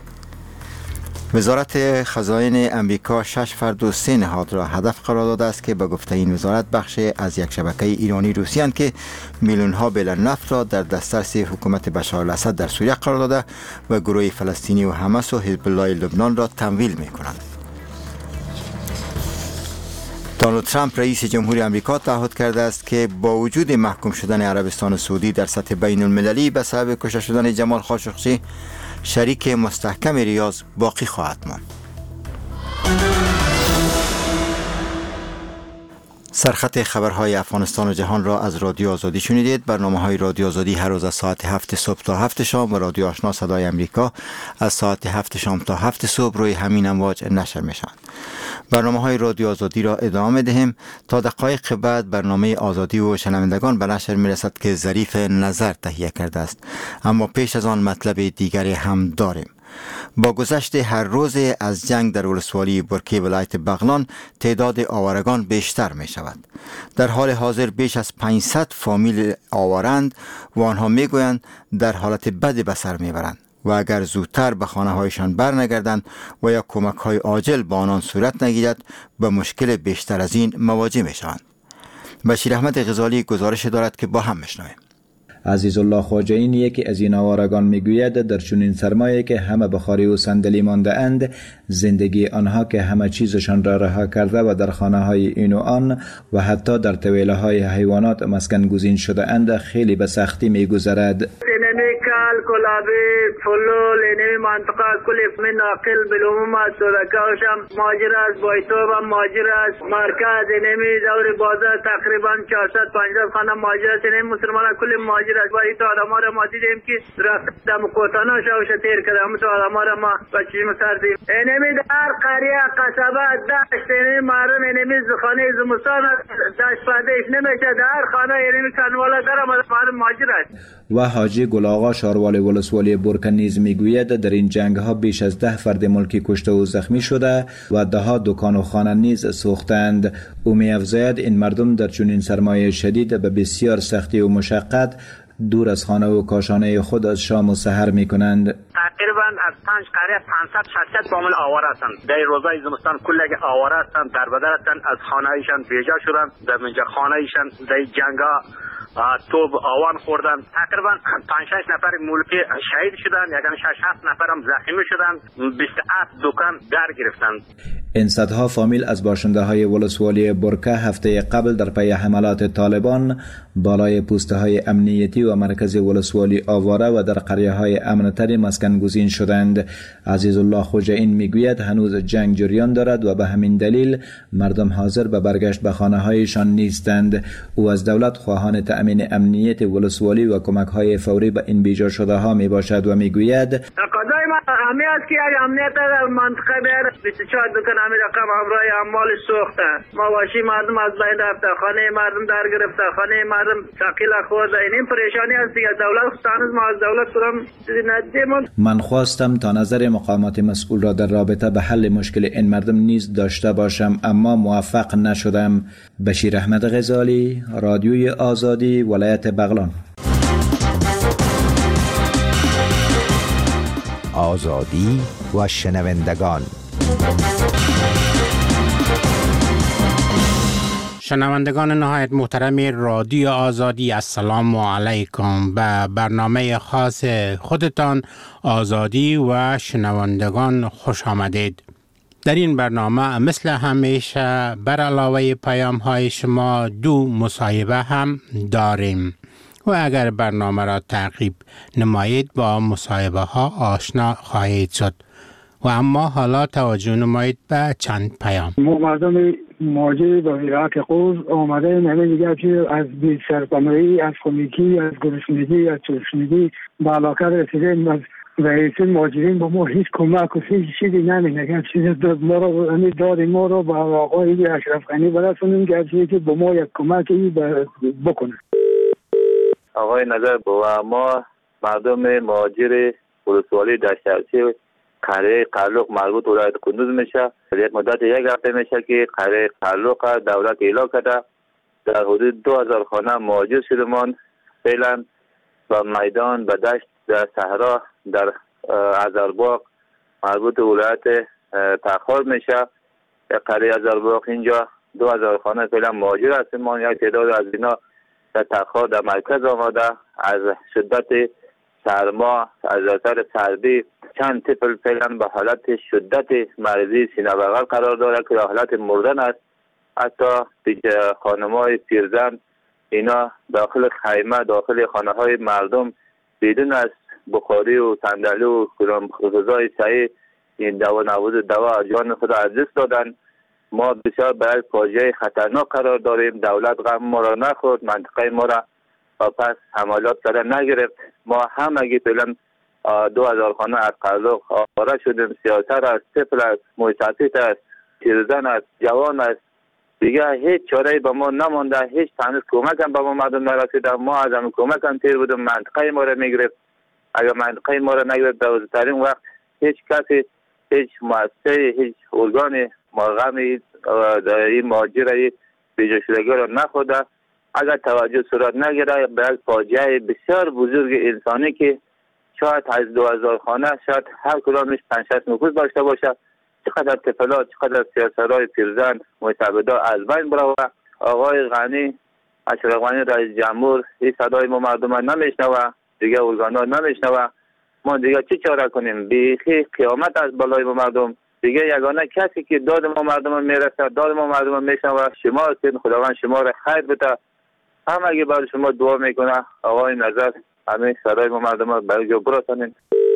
وزارت خزائن امریکا شش فرد و سه نهاد را هدف قرار داده است که به گفته این وزارت بخش از یک شبکه ایرانی روسی اند که میلیون ها بیرل نفت را در دسترس حکومت بشار الاسد در سوریه قرار داده و گروه فلسطینی و حماس و حزب الله لبنان را تمویل می کنند. دونالد ترامپ رئیس جمهوری امریکا تعهد کرده است که با وجود محکوم شدن عربستان سعودی در سطح بین المللی به سبب کشته شدن جمال خاشقچی، شریک مستحکم ریاض باقی خواهد ماند. سرخط خبرهای افغانستان و جهان را از رادیو آزادی شنیدید. برنامه های رادیو آزادی هر روز از ساعت هفت صبح تا هفت شام و رادیو آشنا صدای امریکا از ساعت هفت شام تا هفت صبح روی همین امواج نشر می شوند. برنامه های رادیو آزادی را ادامه دهیم. تا دقایق بعد برنامه آزادی و شنوندگان به نشر می رسد که ظریف نظر تهیه کرده است، اما پیش از آن مطلب دیگری هم داریم. با گذشت هر روز از جنگ در ولسوالی برکی ولایت بغلان تعداد آوارگان بیشتر می شود. در حال حاضر بیش از پانصد فامیل آوارند و آنها می گویند در حالت بدی به سر می برند و اگر زودتر به خانه هایشان بر نگردند و یا کمک های عاجل با آنان صورت نگیرد به مشکل بیشتر از این مواجه می شوند. بشیر احمد غزالی گزارش دارد که با هم میشنویم. عزیزالله خواجه‌این یکی از این آوارگان میگوید در چنین سرمایه که همه بخاری و صندلی مانده اند، زندگی آنها که همه چیزشان را رها کرده و در خانه های این و آن و حتی در طویله های حیوانات مسکن گزین شده اند خیلی به سختی میگذرد. کال کلابه فلو لنوی منطقه کل من ناقل بالعموم سرکاوشم ماجر است بایتوب هم ماجر است مرکز نمی دور بازار تقریبا چهارصد پنجاه خانه ماجر است. نمی مسلمان کل ماجر است. با ایت آدم ها را ما دیدیم که رفتم کوتانا شاوش تیر کرده همون آدم ها را ما بچی مسردیم. نمی در قریه قصبه داشت نمی مارم نمی خانه زمستان داشت پردهش نمیشه در خانه نمی کنوالا در مارم ماجر است. و حاجی گلاغا شاروال ولسوالی برکن نیز میگوید در این جنگ ها بیش از ده فرد ملکی کشته و زخمی شده و ده ها دکان و خانه نیز سوختند. او می‌افزاید این مردم در چنین سرمایه شدید به بسیار سختی و مشقت دور از خانه و کاشانه خود از شام و سحر میکنند. تقریبا از پنج قریه پانصد شصت فامیل آوار هستند. در روزای زمستان کلگی آوار هستند، در بدر هستند، از خانه ایشان بیجا شدند، در منجا خانه ایشان در جنگا توب آوان خوردن. تقریبا پنج شش نفر ملکی شهید شدند، یعنی شش هفت نفر هم زخمی شدند، بیست و هفت دکان در گرفتند. این صدها فامیل از باشنده های ولسوالی برکه هفته قبل در پی حملات طالبان بالای پوسته های امنیتی و مرکز ولسوالی آواره و در قریه های امنتری مسکن گزین شدند. عزیزالله خواجه‌این میگوید هنوز جنگ جریان دارد و به همین دلیل مردم حاضر به برگشت به خانه هایشان نیستند. او از دولت خواهان تأمین امنیت ولسوالی و کمک های فوری به این بیجا شده ها می باشد و میگوید قضای ما همه است که یک امنیت در منطقه بیاره. بیست و چهار دکان همه رقم همراه اموال سوخته، مواشی مردم از بین رفته، خانه مردم در گرفته، خانه مردم ثقیل خورده. این پریشانی است دیگه. دولت خصوصا ما از دولت کدام چیزی ندیدیم. من خواستم تا نظر مقامات مسئول را در رابطه به حل مشکل این مردم نیز داشته باشم، اما موفق نشدم. بشیر احمد غزالی، رادیوی آزادی، ولایت بغلان. آزادی و شنوندگان. شنوندگان نهایت محترم رادیو آزادی، السلام علیکم. به برنامه خاص خودتان آزادی و شنوندگان خوش آمدید. در این برنامه مثل همیشه بر علاوه پیام های شما دو مصاحبه هم داریم و اگر برنامه را تعقیب نمایید با مصاحبه ها آشنا خواهید شد. و اما حالا توجه نمایید به چند پیام. ما مردم مهاجر با عراق قوز آمده همه دیگه که از بی سرپناهی، از خونگی، از گرسنگی، از تشنگی با علاقه رسیدیم. از رئیس مهاجرین با ما هیچ کمک و هیچ چیزی نمی‌کنه. چیز ما رو همین داد ما رو با آقای اشرف غنی برسونیم که با ما یک کمکی بکنه. آقای نظر با ما مردم مهاجر ولسوالی دشترچی قریه قرلوق مربوط به ولایت کندوز میشه. یک مدت یک هفته میشه که قریه قرلوق دولت اعلام کرده در حدود دو هزار خانه مهاجر شدمان فعلا و میدان به دشت در صحرا در ازرباغ مربوط به ولایت تخار میشه. قریه ازرباغ اینجا دو هزار خانه فعلا مهاجر هستیم. ما یک تعداد از اینا در تخار در مرکز آمده از شدت سرما، از اثر سردی چند طفل فعلا به حالت شدت مریضی سینه بغل قرار داره که حالت مردن است. حتی خانم‌های پیرزن اینا داخل خیمه داخل خانه های مردم بدون از بخاری و صندلی و غذای صحیح این دوا نبود دوا جان خود از دست دادن. ما بسیار برای فاجعه خطرناک قرار داریم. دولت غم ما را نخورد، منطقه ما را و پس حملات سره نگرفت. ما همگی فعلا دو هزار خانه از قرلوق آواره شدیم. سیاست است، طفل است، محیطی است، پیرزن است، جوان است. دیگه هیچ چاره به ما نمانده. هیچ تنیز کمک هم به ما مردم نرسیده. ما از همین کمک هم تیر بودیم. منطقه ما را میگرفت. اگر منطقه ما را نگرفت در وزترین وقت هیچ کسی، هیچ مؤسسه، هیچ ارگان مرغمی این مهاجر بیجا شدگی را نخورده. اگر توجه صورت نگیره به یک فاجعه بسیار بزرگ انسانی که شاید از دو هزار خانه شاید هر کدامش پنج شصت نفوس داشته باشه، چقدر طفلات، چقدر سیاست‌های پیرزن معتبدا از بین بروه. آقای غنی، اشرف غنی رئیس جمهور این صدای ما مردم نمیشنوه، دیگه ارگانا نمیشنوه. ما دیگه چی چاره کنیم؟ بیخی قیامت از بالای ما مردم. دیگه یگانه کسی که داد ما مردم میرسه، داد ما مردم میشنوه شما هستید. خداوند شما را خیر بده. هم اگه برای شما دعا میکنه. آقای نظر همه صدای ما مردم رو برای جو برسانید.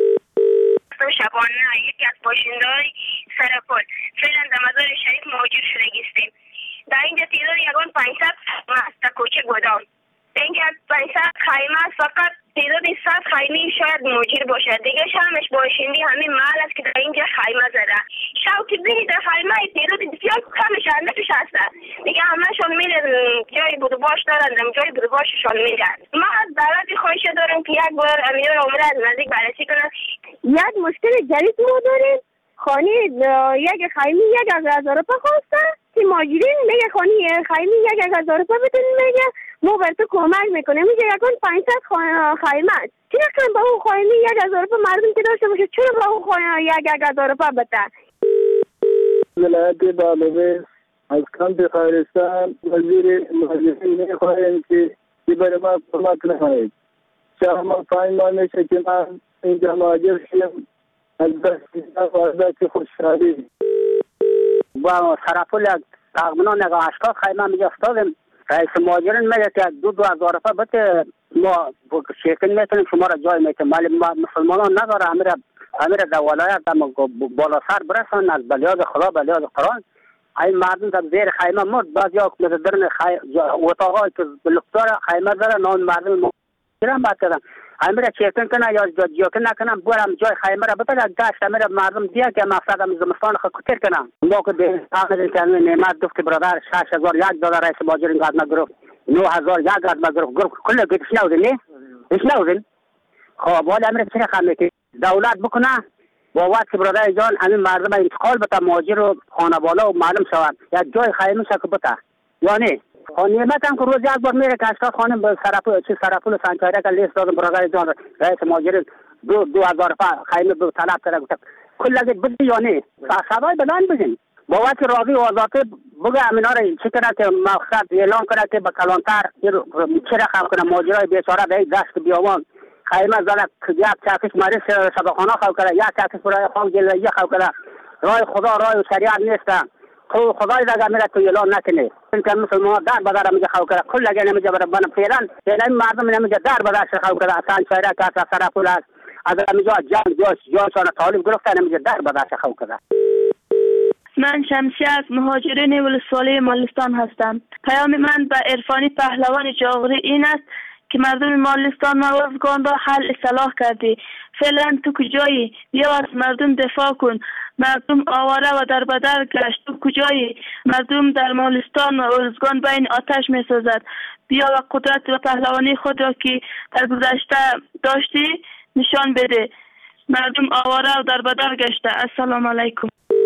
شبانه یکی از باشنده‌های سرپل فعلا در مزار شریف مهاجر شده گستیم. در اینجا تعداد یگان پانصد است کوچه گودام. اینجا پانصد خیمه است، فقط تعداد صد خیمه شاید مهاجر باشد. دیگه شامش باشندی همین محل است که در اینجا خیمه زده. شاو که بینی در خیمه تعداد بسیار کمش اندکش هست. دیگه همه‌شون میرن جای بودباش دارن، جای بودباششون میرن. ما از دولت خواهش دارم که یک بار امیر عمر از نزدیک بررسی کنه. یک مشکل جدید ما داریم. خانه یک خیمه یک هزار روپیه خواسته که مهاجرین میگه خانه خیمه یک هزار روپیه بدون میگه ما بر تو کمک میکنیم. میگه یکان پانصد خیمه است. چرا کنم با اون خیمه یک هزار روپیه مردم که داشته باشه چرا با اون خیمه یک هزار روپیه بده؟ ولایت بغلان از کمپ خیرستان وزیر مهاجرین میخواهیم که برای ما کمک نکنید. شما ما پایین ما میشه که من اینجا مهاجر شدیم از دست وارده خوشحالی با سرپل تقریبا نگاه هشتاد خیمه میگه افتادیم. رئیس مهاجرین میگه که دو دو هزار روپیه بده ما شکل میتونیم شما را جای میتونیم. ولی مسلمانان نداره. امیر امیر در ولایت بالا سر برسن از بلیاد خدا بلیاد قرآن. این مردم در زیر خیمه مرد. بعضی ها که درن اتاقایی که بلوک داره خیمه داره نام مردم مهاجرین بات کردن. خیمه را چیکن کنه یا جاکن نکنم برم جای خیمه را بپره داشت میره مردم دیگه که مقصد از زمستان خود کتر کنم ما که به کامل کنه نعمت دفت برادر شش هزار یک دلار رئیس ماجرین قد نگرفت نه هزار یک قد نگرفت گرفت کل گیت شنودین نه شنودین خب ولی امر چه خمه که دولت بکنه با وقت برادر جان همین مردم انتقال بده ماجر و خانواده و معلوم شود یا جای خیمه شک بده یعنی نعمت هم که روز یک بار میره که اشکال خانم به سرپول چه سرپول سنچایره که لیست دادم برادر جان رئیس ماجرین دو دو هزار خیمه به طلب کرده کل لگه بدی یا نه سوای بدن بگین با وقت راوی و آزاده بگه امینا را چی کنه که مقصد اعلان کنه که به کلانتر چه رقم کنه ماجرای بیچاره به دست بیاوان خیمه زده یک چاکش مریض شبخانه خواهد کنه یک چاکش برای خواهد جلویه خواهد کنه رای خدا رای و شریعت نیست تو خدای دیگه میره تو اعلان نکنه این که مسلمان در بدر میگه خواهد کنه کل لگه نمیگه برای بانم فعلا فعلا مردم نمیگه در بدر خواهد کنه اصلا شایره که اصلا سرپول است از نمیگه جان جاش جانشان طالب گرفته نمیگه در بدر خواهد کنه. من شمسی از مهاجرین ولسوالی مالستان هستم. پیام من به عرفانی پهلوان جاغوری این است که مردم مالستان موازگان را حل اصلاح کردی. فعلا تو کجایی؟ بیا از مردم دفاع کن. مردم آواره و در بدر گشت. تو کجایی؟ مردم در مالستان و ارزگان بین آتش می سازد. بیا و قدرت و پهلوانی خود را که در گذشته داشتی نشان بده. مردم آواره و در بدر گشته. السلام علیکم.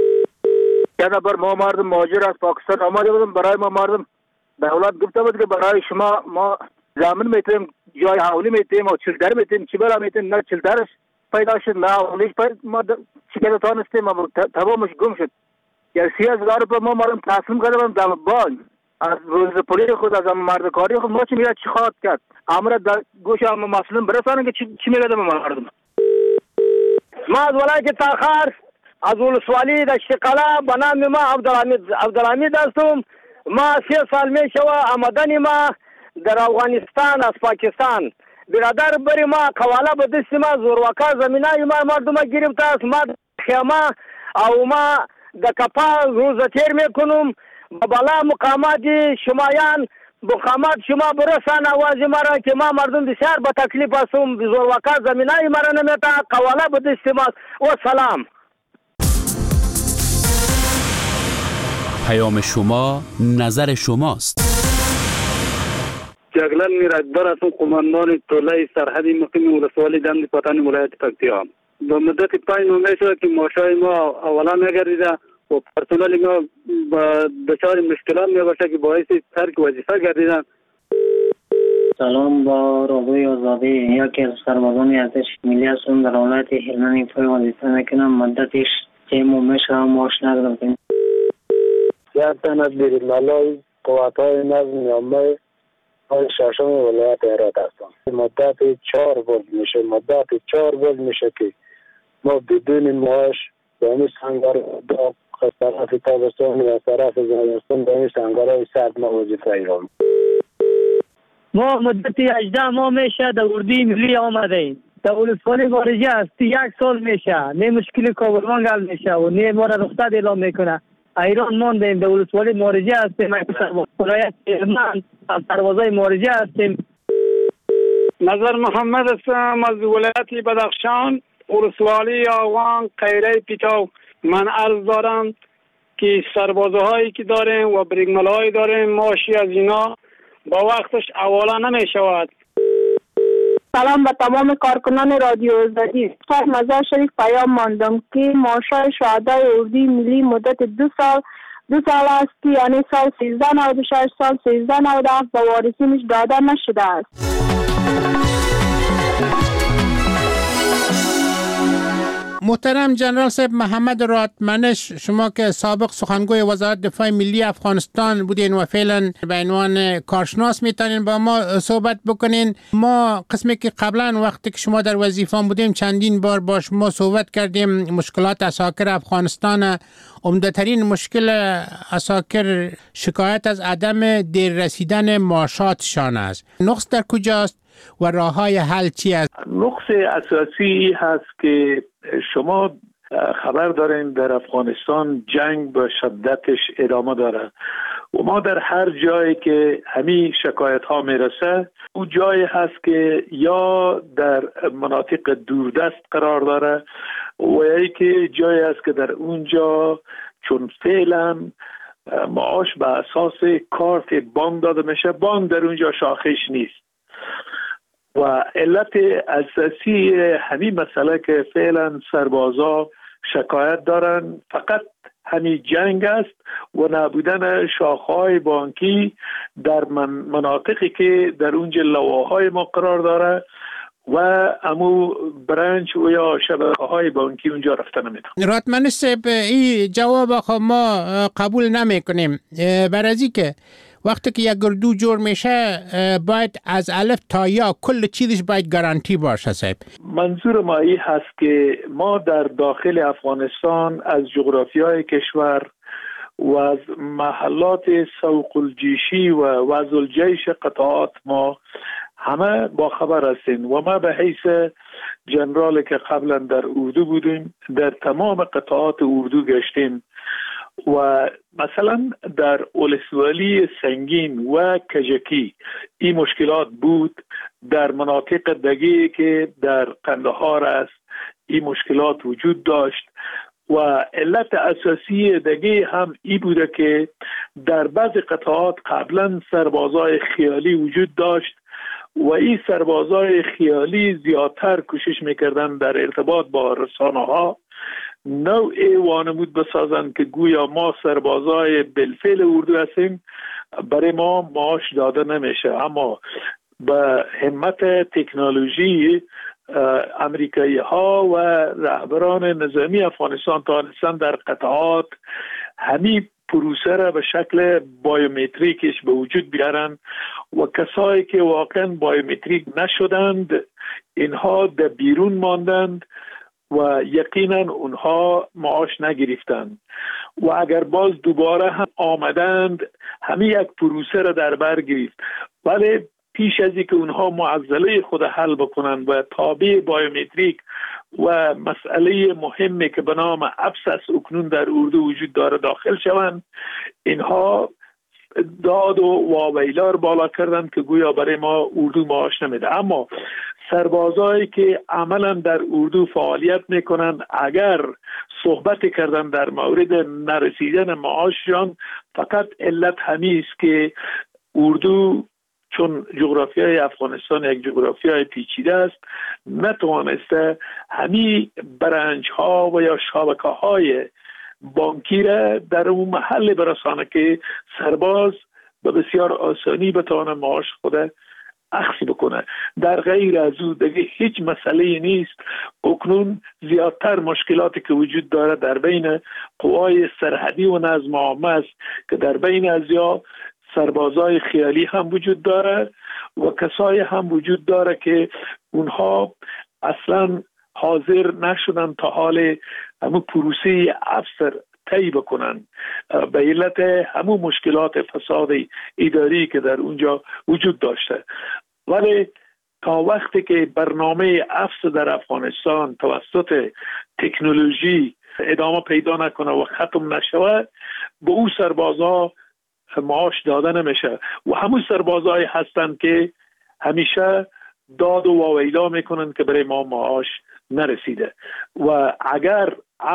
یه بار ما مردم مهاجر از پاکستان آمده بودم برای ما مردم دولت گفته بود که برای شما ما زمین میتونیم جای حولی میتونیم و چلتر میتونیم چی برا میتونیم نه چلترش پیدا شد نه حولیش پید ما چکل تانستیم و تمامش گم شد یعنی سی هزار روپه ما مردم تصمیم کرده بودم دم بانک از روز پولی خود از مردکاری خود ما چی میره چی خواهد کرد امر در گوش هم مسئولین برسانه که چی میره دم مردم. ما از ولایت تاخر از ولسوالی دشت قلعه به نام ما عبدالحمید عبدالحمید هستم. ما سه سال می شوه آمدن ما در افغانستان از پاکستان برادر بری ما قواله به دست ما زوروکا زمینای ما مردم گرفته است ما خیمه او ما د کپا روز تیر میکنم بالا مقامات شمایان مقامات شما برسان آواز مرا که ما مردم بسیار به تکلیف هستم زوروکا زمینای مرا نمیتا قواله به دست ما و سلام. پیام شما نظر شماست. جگلن میرکبر هستم قماندان طوله سرحدی مقیم ولسوالی دمد پتن ولایت پکتیا. به مدت پنج ماه شد که ماشای ما اولا نگردیده و پرسنل ما دچار مشکلات می باشه که باعث ترک وظیفه گردیدن. سلام با راوی آزادی یکی از سربازان ارتش ملی هستم در ولایت هلمند فای وظیفه میکنم مدتش سه ماه میشه معاش نگرفتیم. یک تن از بیرالملای قوت‌های نظم عامه های ششم ولایت هرات هستم. مدت چهار روز میشه مدت چهار روز میشه که ما بدون معاش به این سنگر از طرف تابستان و از طرف زمستان به این سنگرهای سرد ما وظیفه ایران. ما مدت هجده ماه میشه در اردوی ملی آمده ایم. در ولسوالی خارجی است یک سال میشه نه مشکل کابلوان حل میشه و نه ما را رخصت اعلام میکنه. ایران ماندیم در ولسوالی مارجی هستیم ولایت هلمند از سربازای مارجی هستیم. نظر محمد هستم از ولایت بدخشان ولسوالی آوان قیره پیتاو. من عرض دارم که سربازهایی که داریم و بریگملهایی داریم معاشی از اینا با وقتش اولا نمی شود. سلام به تمام کارکنان رادیو آزادی. در مزار شریف پیام ماندم که معاشای شهدای اردوی ملی مدت دو سال دو سال است که یعنی سال سیزده نود و شش سال سیزده نود و هفت به وارثینش داده نشده است. محترم جنرال صاحب محمد راتمنش، شما که سابق سخنگوی وزارت دفاع ملی افغانستان بودین و فعلا به عنوان کارشناس میتونین با ما صحبت بکنین. ما قسمی که قبلا وقتی که شما در وظیفه بودیم چندین بار با شما صحبت کردیم. مشکلات عساکر افغانستان، عمده‌ترین مشکل عساکر شکایت از عدم دیر رسیدن معاشاتشان است. نقص در کجاست و راه‌های حل چی است؟ نقص اساسی هست که شما خبر داریم در افغانستان جنگ به شدتش ادامه داره و ما در هر جایی که همین شکایت ها میرسه او جایی هست که یا در مناطق دوردست قرار داره و یا که جایی هست که در اونجا چون فعلا معاش به اساس کارت بانک داده میشه، بانک در اونجا شاخص نیست و علت اساسی همین مسئله که فعلا سربازا شکایت دارن فقط همین جنگ است و نبودن شاخه‌های بانکی در من مناطقی که در اونجا لواهای ما قرار داره و امو برنچ و یا شبکه های بانکی اونجا رفته نمیتونه. راتمن صاحب این جواب خب ما قبول نمی کنیم، برای از که وقتی که یک گردو جور میشه باید از الف تا یا کل چیزش باید گارانتی باشه صاحب. منظور ما این هست که ما در داخل افغانستان از جغرافیای کشور و از محلات سوق الجیشی و وضع الجیش قطعات ما همه با خبر هستیم و ما به حیث جنرال که قبلا در اردو بودیم در تمام قطعات اردو گشتیم و مثلا در ولسوالی سنگین و کجکی این مشکلات بود، در مناطق دیگه که در قندهار است این مشکلات وجود داشت و علت اساسی دیگه هم این بوده که در بعض قطعات قبلا سربازای خیالی وجود داشت و این سربازای خیالی زیادتر کوشش میکردن در ارتباط با رسانه ها نوع وانمود بسازن که گویا ما سربازای بالفعل اردو هستیم، برای ما معاش داده نمیشه. اما به همت تکنولوژی امریکایی ها و رهبران نظامی افغانستان تانستن در قطعات همین پروسه را به شکل بایومتریکش به وجود بیارن و کسایی که واقعا بایومتریک نشدند اینها در بیرون ماندند و یقینا اونها معاش نگرفتند و اگر باز دوباره هم آمدند همین یک پروسه را در بر گرفت، ولی پیش از اینکه اونها معضله خود حل بکنن و تابع بایومتریک و مسئله مهمی که به نام ابسس اکنون در اردو وجود داره داخل شوند، اینها داد و واویلار بالا کردن که گویا برای ما اردو معاش نمیده. اما سربازایی که عملا در اردو فعالیت میکنن اگر صحبت کردن در مورد نرسیدن معاششان فقط علت همین است که اردو چون جغرافیای افغانستان یک جغرافیای پیچیده است نتوانسته همین برنج ها و یا شبکه های بانکی را در اون محل برسانه که سرباز به بسیار آسانی بتونه معاش خود اخذ بکنه. در غیر از او دیگه هیچ مسئله نیست. اکنون زیادتر مشکلاتی که وجود داره در بین قوای سرحدی و نظم عامه است که در بین از یا سربازای خیالی هم وجود داره و کسای هم وجود داره که اونها اصلا حاضر نشدن تا حال همون پروسه افسر طی بکنن به علت همون مشکلات فساد اداری که در اونجا وجود داشته. ولی تا وقتی که برنامه افس در افغانستان توسط تکنولوژی ادامه پیدا نکنه و ختم نشوه به او سربازا معاش داده نمیشه و همون سربازایی هستند که همیشه داد و واویلا میکنن که برای ما معاش نرسیده و اگر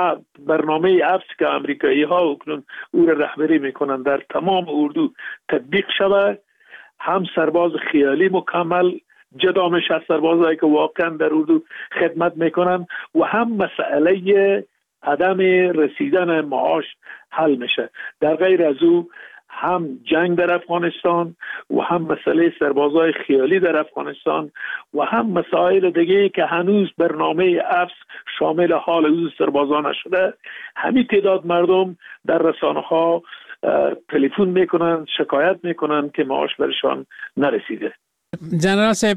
برنامه افس که امریکایی ها اکنون او را رهبری میکنن در تمام اردو تطبیق شود، هم سرباز خیالی مکمل جدا میشه از سربازایی که واقعا در اردو خدمت میکنن و هم مسئله عدم رسیدن معاش حل میشه. در غیر از او هم جنگ در افغانستان و هم مسئله سربازای خیالی در افغانستان و هم مسائل دیگه که هنوز برنامه افس شامل حال از سربازان نشده، همین تعداد مردم در رسانه ها تلفن میکنن شکایت میکنن که معاش برشان نرسیده. جنرال صاحب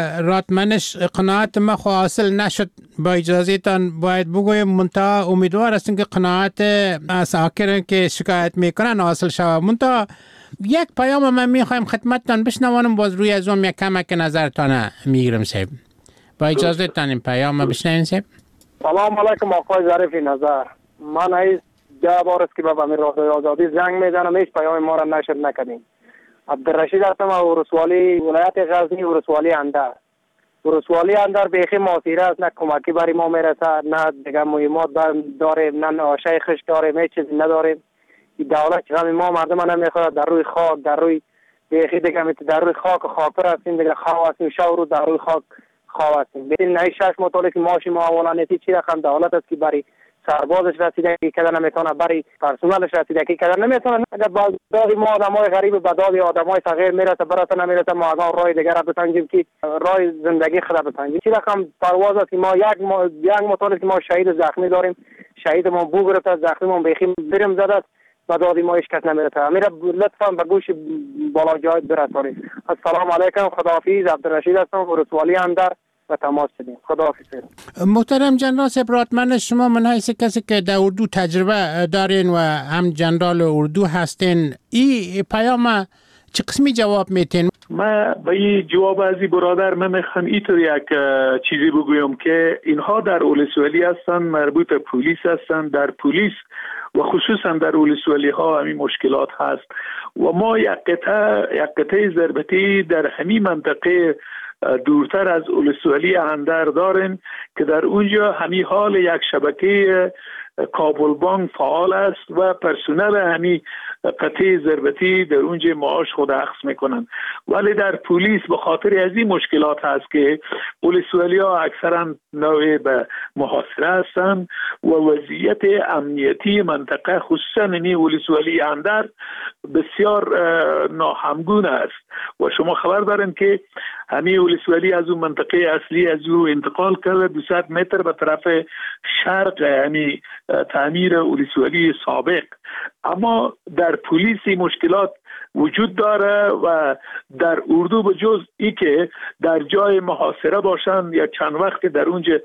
راتمنش قناعت ما خو حاصل نشد، با اجازه تان باید بگویم منتها امیدوار هستیم که قناعت ساکرین که شکایت میکنن حاصل شود. منتها یک پیام من میخوایم خدمتتان بشنوانم، باز روی از اون یک کمک نظرتان میگیرم صاحب. با اجازه تان این پیام بشنویم صاحب. سلام علیکم آقای ظریف نظر. من از ده بار است که به امیر رادیو آزادی زنگ میزنم، هیچ پیام ما را نشر نکردیم. عبدالرشید هستم از ولسوالی ولایت غزنی، ولسوالی اندر. ولسوالی اندر بیخی ماسیره است، نه کمکی برای ما میرسه، نه دیگه مهمات داریم، نه آشای خشک داریم، هیچ چیزی نداریم. این دولت غم ما مردم نمیخواد، در روی خاک، در روی بیخی دیگه در روی خاک خاکر هستیم، دیگه خواه هستیم، شو رو در روی خاک خواه هستیم. ببین نه شش مطالعه که ماشی ما اولانیتی چی رقم دولت است که برای سربازش رسیدگی کردن نمیتونه، برای پرسنلش رسیدگی کردن نمیتونه. اگر با دادی ما آدمای غریب به دادی آدمای صغیر میرسه، برات نمیرسه، ما اگر راه دیگر را بسنجیم که راه زندگی خود بسنجیم. چی رقم پرواز است که ما یک ما یک مطالعه که ما شهید زخمی داریم، شهید ما بو گرفته، زخمی ما بیخی برم زده، به دادی ما هیچ کس نمیرسه. امیر لطفا به گوش بالا جای برسانید. السلام علیکم، خداحافظ. عبدالرشید هستم، ولسوالی اندر و تماس شدیم. خداحافظ. محترم جنرال سپراتمن، شما من حیث کسی که در اردو تجربه دارین و هم جنرال اردو هستین، این پیام چه قسمی جواب میتین؟ من به این جواب از این برادر من میخوام اینطور یک چیزی بگویم که اینها در ولسوالی هستن، مربوط به پلیس هستن. در پلیس و خصوصا در ولسوالی ها همین مشکلات هست و ما یک قطعه یک قطعه ضربتی در همین منطقه دورتر از ولسوالی اندر دارن که در اونجا همین حال یک شبکه کابل بانک فعال است و پرسنل همین قطعه ضربتی در اونجا معاش خود اخذ میکنن. ولی در پلیس به خاطر از این مشکلات هست که ولسوالی ها اکثرا نوع به محاصره هستند و وضعیت امنیتی منطقه خصوصا این ولسوالی اندر بسیار ناهمگون است و شما خبر دارین که همین ولسوالی از اون منطقه اصلی از او انتقال کرده دویست متر به طرف شرق، یعنی تعمیر ولسوالی سابق. اما در پلیسی مشکلات وجود داره و در اردو به جز ای که در جای محاصره باشند یا چند وقت در اونجا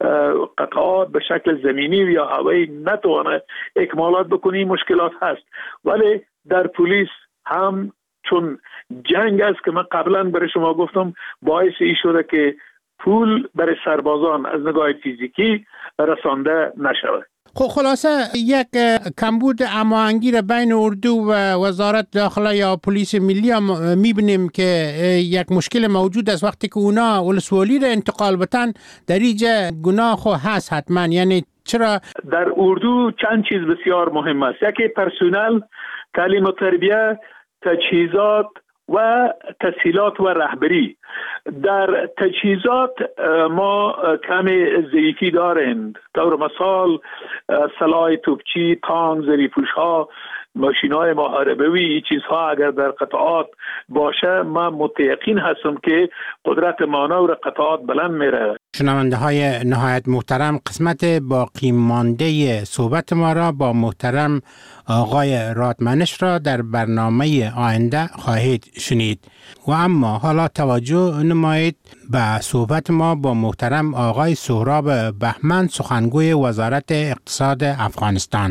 قطعات به شکل زمینی یا هوایی نتوانه اکمالات بکنی مشکلات هست. ولی در پلیس هم چون جنگ است که من قبلا برای شما گفتم باعث ای شده که پول برای سربازان از نگاه فیزیکی رسانده نشود. خب خلاصه یک کمبود هماهنگی بین اردو و وزارت داخله یا پلیس ملی هم میبینیم که یک مشکل موجود است. وقتی که اونا ولسوالی را انتقال بتن در اینجا گناه خو هست حتما. یعنی چرا در اردو چند چیز بسیار مهم است. یکی پرسنل، تعلیم و تربیه، تجهیزات و تسهیلات و رهبری. در تجهیزات ما کم ضعیفی دارند. طور مثال سلاح توپچی، تانک، زریپوش ها، ماشین های محاربوی، این چیزها اگر در قطعات باشه من متیقین هستم که قدرت مانور قطعات بلند میره. شنونده های نهایت محترم، قسمت باقی مانده صحبت ما را با محترم آقای رادمنش را در برنامه آینده خواهید شنید. و اما حالا توجه نمایید به صحبت ما با محترم آقای سهراب بهمن، سخنگوی وزارت اقتصاد افغانستان.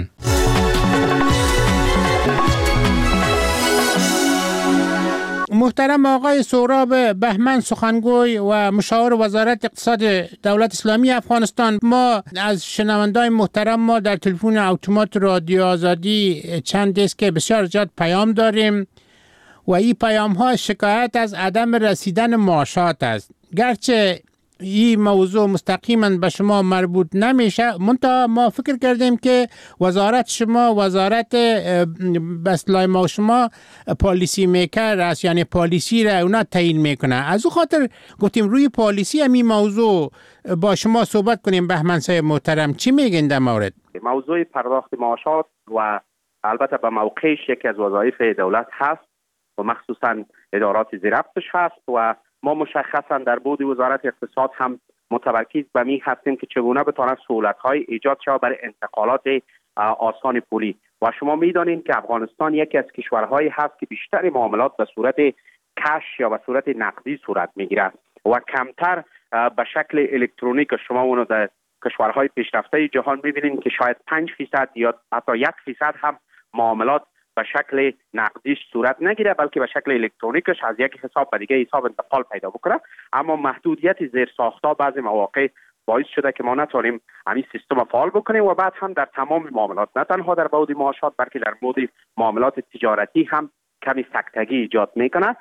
محترم آقای سهراب بهمن، سخنگوی و مشاور وزارت اقتصاد دولت اسلامی افغانستان، ما از شنوندگان محترم ما در تلفن اتومات رادیو آزادی چند است که بسیار زیاد پیام داریم و این پیام ها شکایت از عدم رسیدن معاشات است. گرچه این موضوع مستقیما به شما مربوط نمیشه، منتها ما فکر کردیم که وزارت شما وزارت به اصطلاح ما شما پالیسی میکر است، یعنی پالیسی را اونا تعیین میکنه. از او خاطر گفتیم روی پالیسی همین موضوع با شما صحبت کنیم. بهمن صاحب محترم چی میگین در مورد موضوع پرداخت معاشات و البته به موقعش یکی از وظایف دولت هست و مخصوصا ادارات زیربطش هست و ما مشخصا در بود وزارت اقتصاد هم متمرکز به می هستیم که چگونه بتواند سهولت‌های ایجاد شود برای انتقالات آسان پولی. و شما می‌دانید که افغانستان یکی از کشورهایی هست که بیشتر معاملات به صورت کش یا به صورت نقدی صورت می‌گیرد و کمتر به شکل الکترونیک. شما اونو در کشورهای پیشرفته جهان می‌بینید که شاید پنج فیصد یا حتی یک فیصد هم معاملات به شکل نقدیش صورت نگیره، بلکه به شکل الکترونیکش از یک حساب به دیگه حساب انتقال پیدا بکنه. اما محدودیت زیر ساخت‌ها بعضی مواقع باعث شده که ما نتونیم همین سیستم فعال بکنیم و بعد هم در تمام معاملات، نه تنها در بعد معاشات بلکه در بعد معاملات تجارتی هم کمی سکتگی ایجاد میکنه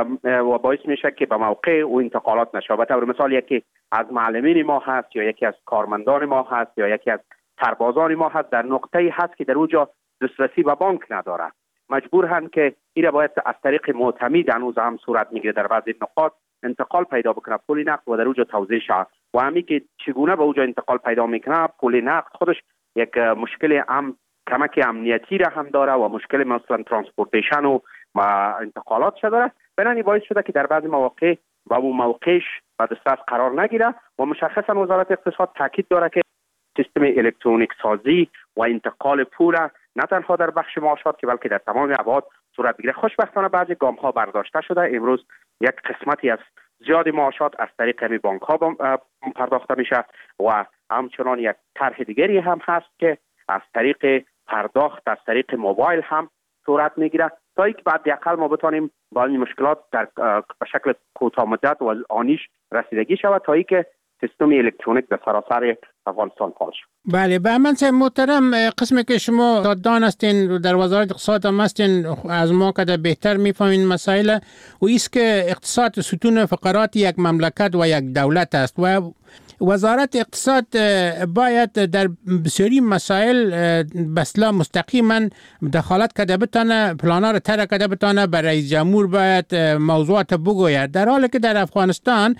و باعث میشه که به موقع او انتقالات نشه. به طور مثال یکی از معلمین ما هست یا یکی از کارمندان ما هست یا یکی از سربازان ما هست در نقطه‌ای هست که در اونجا دسترسی به بانک نداره، مجبور هم که این باید از طریق معتمد هنوز هم صورت میگیره در بعضی نقاط انتقال پیدا بکنه پول نقد و در اونجا توزیع شه و همین که چگونه به اونجا انتقال پیدا میکنه پول نقد خودش یک مشکل هم کمک امنیتی را هم داره و مشکل مثلا ترانسپورتیشن و انتقالات شده داره. بنابراین باعث شده که در بعضی مواقع با اون موقعش و دسترس قرار نگیره و مشخصا وزارت اقتصاد تاکید داره که سیستم الکترونیک سازی و انتقال پول نه تنها در بخش معاشات که بلکه در تمام ابعاد صورت بگیره. خوشبختانه بعضی گام ها برداشته شده. امروز یک قسمتی از زیاد معاشات از طریق همین بانک ها پرداخته میشه و همچنان یک طرح دیگری هم هست که از طریق پرداخت از طریق موبایل هم صورت میگیره تا اینکه بعد اقل ما بتونیم با این مشکلات در به شکل کوتاه مدت و آنیش رسیدگی شود تا اینکه سیستم الکترونیک در سراسر افغانستان فعال شود. بله، به من محترم، قسمی که شما دان هستین در وزارت اقتصاد هم هستین از ما که بهتر میفهمین مسائل و ایست که اقتصاد ستون فقرات یک مملکت و یک دولت است و وزارت اقتصاد باید در بسیاری مسائل بسلا مستقیما دخالت کرده بتانه، پلانا را طرح کرده بتانه، برای رئیس جمهور باید موضوعات بگوید، در حالی که در افغانستان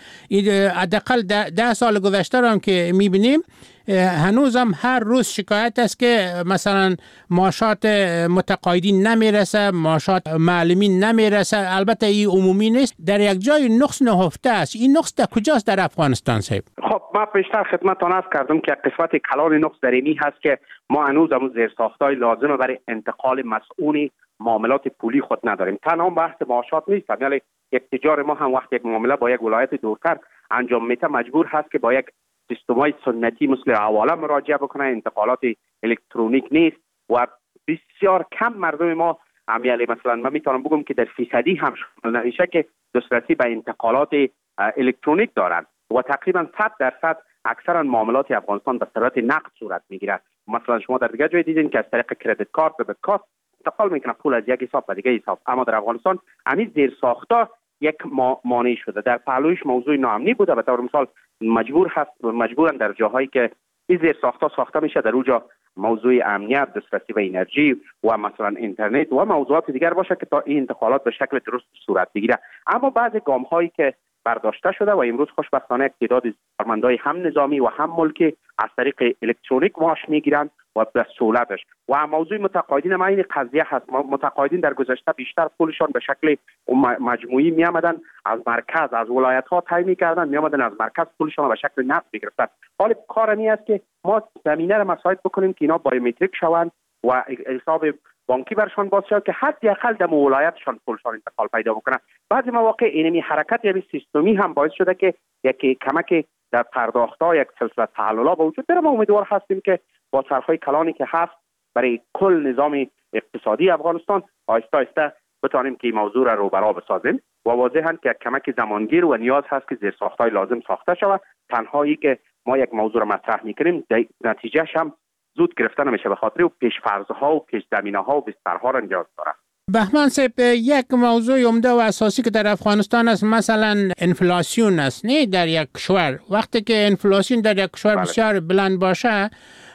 حداقل ده سال گذشته را هم که میبینیم هنوز هم هر روز شکایت است که مثلا معاشات متقاعدین نمیرسه، معاشات معلمین نمیرسه. البته این عمومی نیست، در یک جای نقص نهفته است. این نقص در کجاست در افغانستان صاحب؟ خب ما پیشتر خدمتتان عرض کردم که قسمت کلان نقص در اینی هست که ما هنوز هم زیرساخت‌های لازم برای انتقال مسئول معاملات پولی خود نداریم. تنها بحث معاشات نیست، یعنی یک تجار ما هم وقتی یک معامله با یک ولایت دورتر انجام میده مجبور هست که با یک سیستم‌های سنتی مثل حواله مراجعه بکنه. انتقالات الکترونیک نیست و بسیار کم مردم ما امیالی مثلا من میتونم بگم که در فیصدی هم شامل نمیشه که دسترسی به انتقالات الکترونیک دارند و تقریبا صد درصد اکثرا معاملات افغانستان به صورت نقد صورت میگیره. مثلا شما در دیگه جای دیدین که از طریق کردیت کارت به کارت انتقال میکنه پول از یک حساب به دیگه حساب، اما در افغانستان همین زیر ساختا یک مانع شده. در پهلویش موضوع ناامنی بوده، به طور مثال مجبور هست مجبورن در جاهایی که این زیر ساختا ساخته میشه در اونجا موضوع امنیت، دسترسی به انرژی و مثلا اینترنت و موضوعات دیگر باشه که تا این انتقالات به شکل درست صورت بگیره. اما بعضی گام هایی که برداشته شده و امروز خوشبختانه تعداد کارمندای هم نظامی و هم ملکی از طریق الکترونیک معاش میگیرن و به سهولتش. و موضوع متقاعدین ما این قضیه هست. متقاعدین در گذشته بیشتر پولشان به شکل مجموعی می آمدن از مرکز از ولایت ها تعیین می‌کردن، می آمدن از مرکز پولشان به شکل نقد می‌گرفتن. حالا کار می است که ما زمینه را مساعد بکنیم که اینا بایومتریک شوند و حساب بانکی برشان باز شد که حداقل در ولایتشان پولشان انتقال پیدا بکنه. بعضی مواقع اینمی حرکت یا سیستمی هم باعث شده که یکی کمک در پرداخت‌ها یک سلسله تحولات به وجود بیاره. ما امیدوار هستیم که با طرح‌های کلانی که هست برای کل نظام اقتصادی افغانستان آهسته آهسته بتانیم که این موضوع را روبرا بسازیم و واضحاً که کمک زمانگیر و نیاز هست که زیرساخت‌های لازم ساخته شود. تنهایی که ما یک موضوع را مطرح می‌کنیم نتیجهش هم زود گرفتن نمیشه به خاطر و پیش‌فرض‌ها و پیش زمینه‌ها و بسترها را نیاز داره. بهمن صاحب، یک موضوع عمده و اساسی که در افغانستان است مثلا انفلاسیون است. نه در یک کشور وقتی که انفلاسیون در یک کشور بسیار بلند باشه،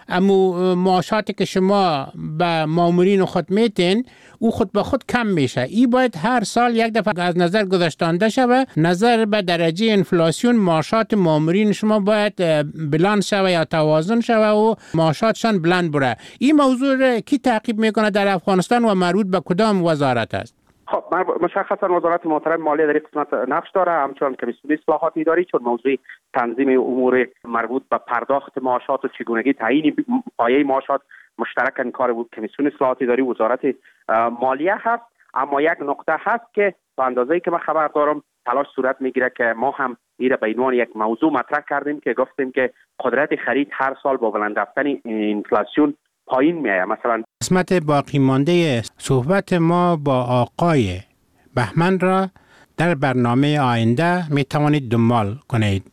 اما معاشاتی که شما به مامورین خود میتین او خود به خود کم میشه. این باید هر سال یک دفعه از نظر گذاشتانده شود. نظر به درجه انفلاسیون معاشات مامورین شما باید بلند شود یا توازن شود و معاشاتشان بلند بره. این موضوع را کی تعقیب میکنه در افغانستان و مربوط به کدام وزارت است؟ خب مشخصا وزارت محترم مالیه در این قسمت نقش داره، همچنان کمیسیون اصلاحات اداری، چون موضوع تنظیم امور مربوط به پرداخت معاشات و چگونگی تعیین پایه معاشات مشترکاً کار بود کمیسیون اصلاحات اداری وزارت مالیه هست. اما یک نقطه هست که به اندازه‌ای که من خبر دارم تلاش صورت میگیره که ما هم این به عنوان یک موضوع مطرح کردیم که گفتیم که قدرت خرید هر سال با بلند رفتن انفلاسیون پایین میاد. مثلا قسمت باقی مانده صحبت ما با آقای بهمن را در برنامه آینده می توانید دنبال کنید.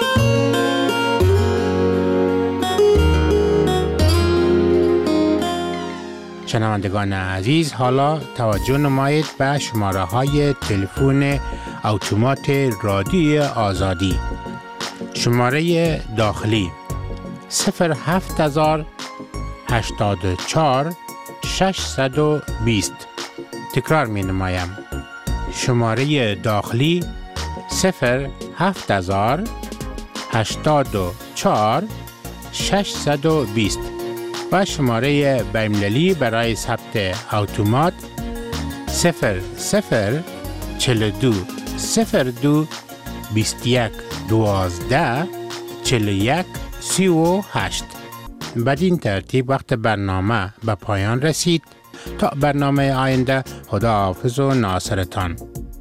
شنوندگان عزیز، حالا توجه نمایید به شماره های تلفن اتومات رادیوی آزادی. شماره داخلی صفر هفت هزار هشتاد و چهار ششصد و بیست. تکرار می نمایم. شماره داخلی صفر هفت هزار هشتاد و چهار ششصد و بیست و شماره بین‌المللی برای ثبت اتومات صفر صفر چهل و دو صفر دو بیست و یک دوازده چهل و یک سی و هشت. بدین ترتیب وقت برنامه به پایان رسید. تا برنامه آینده، خداحافظ و ناصرتان.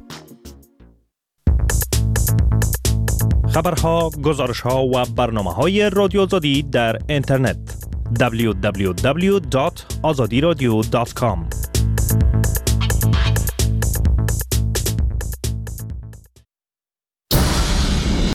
خبرها، گزارشها و برنامه‌های رادیو آزادی در اینترنت دبلیو دبلیو دبلیو دات آزادی رادیو دات کام.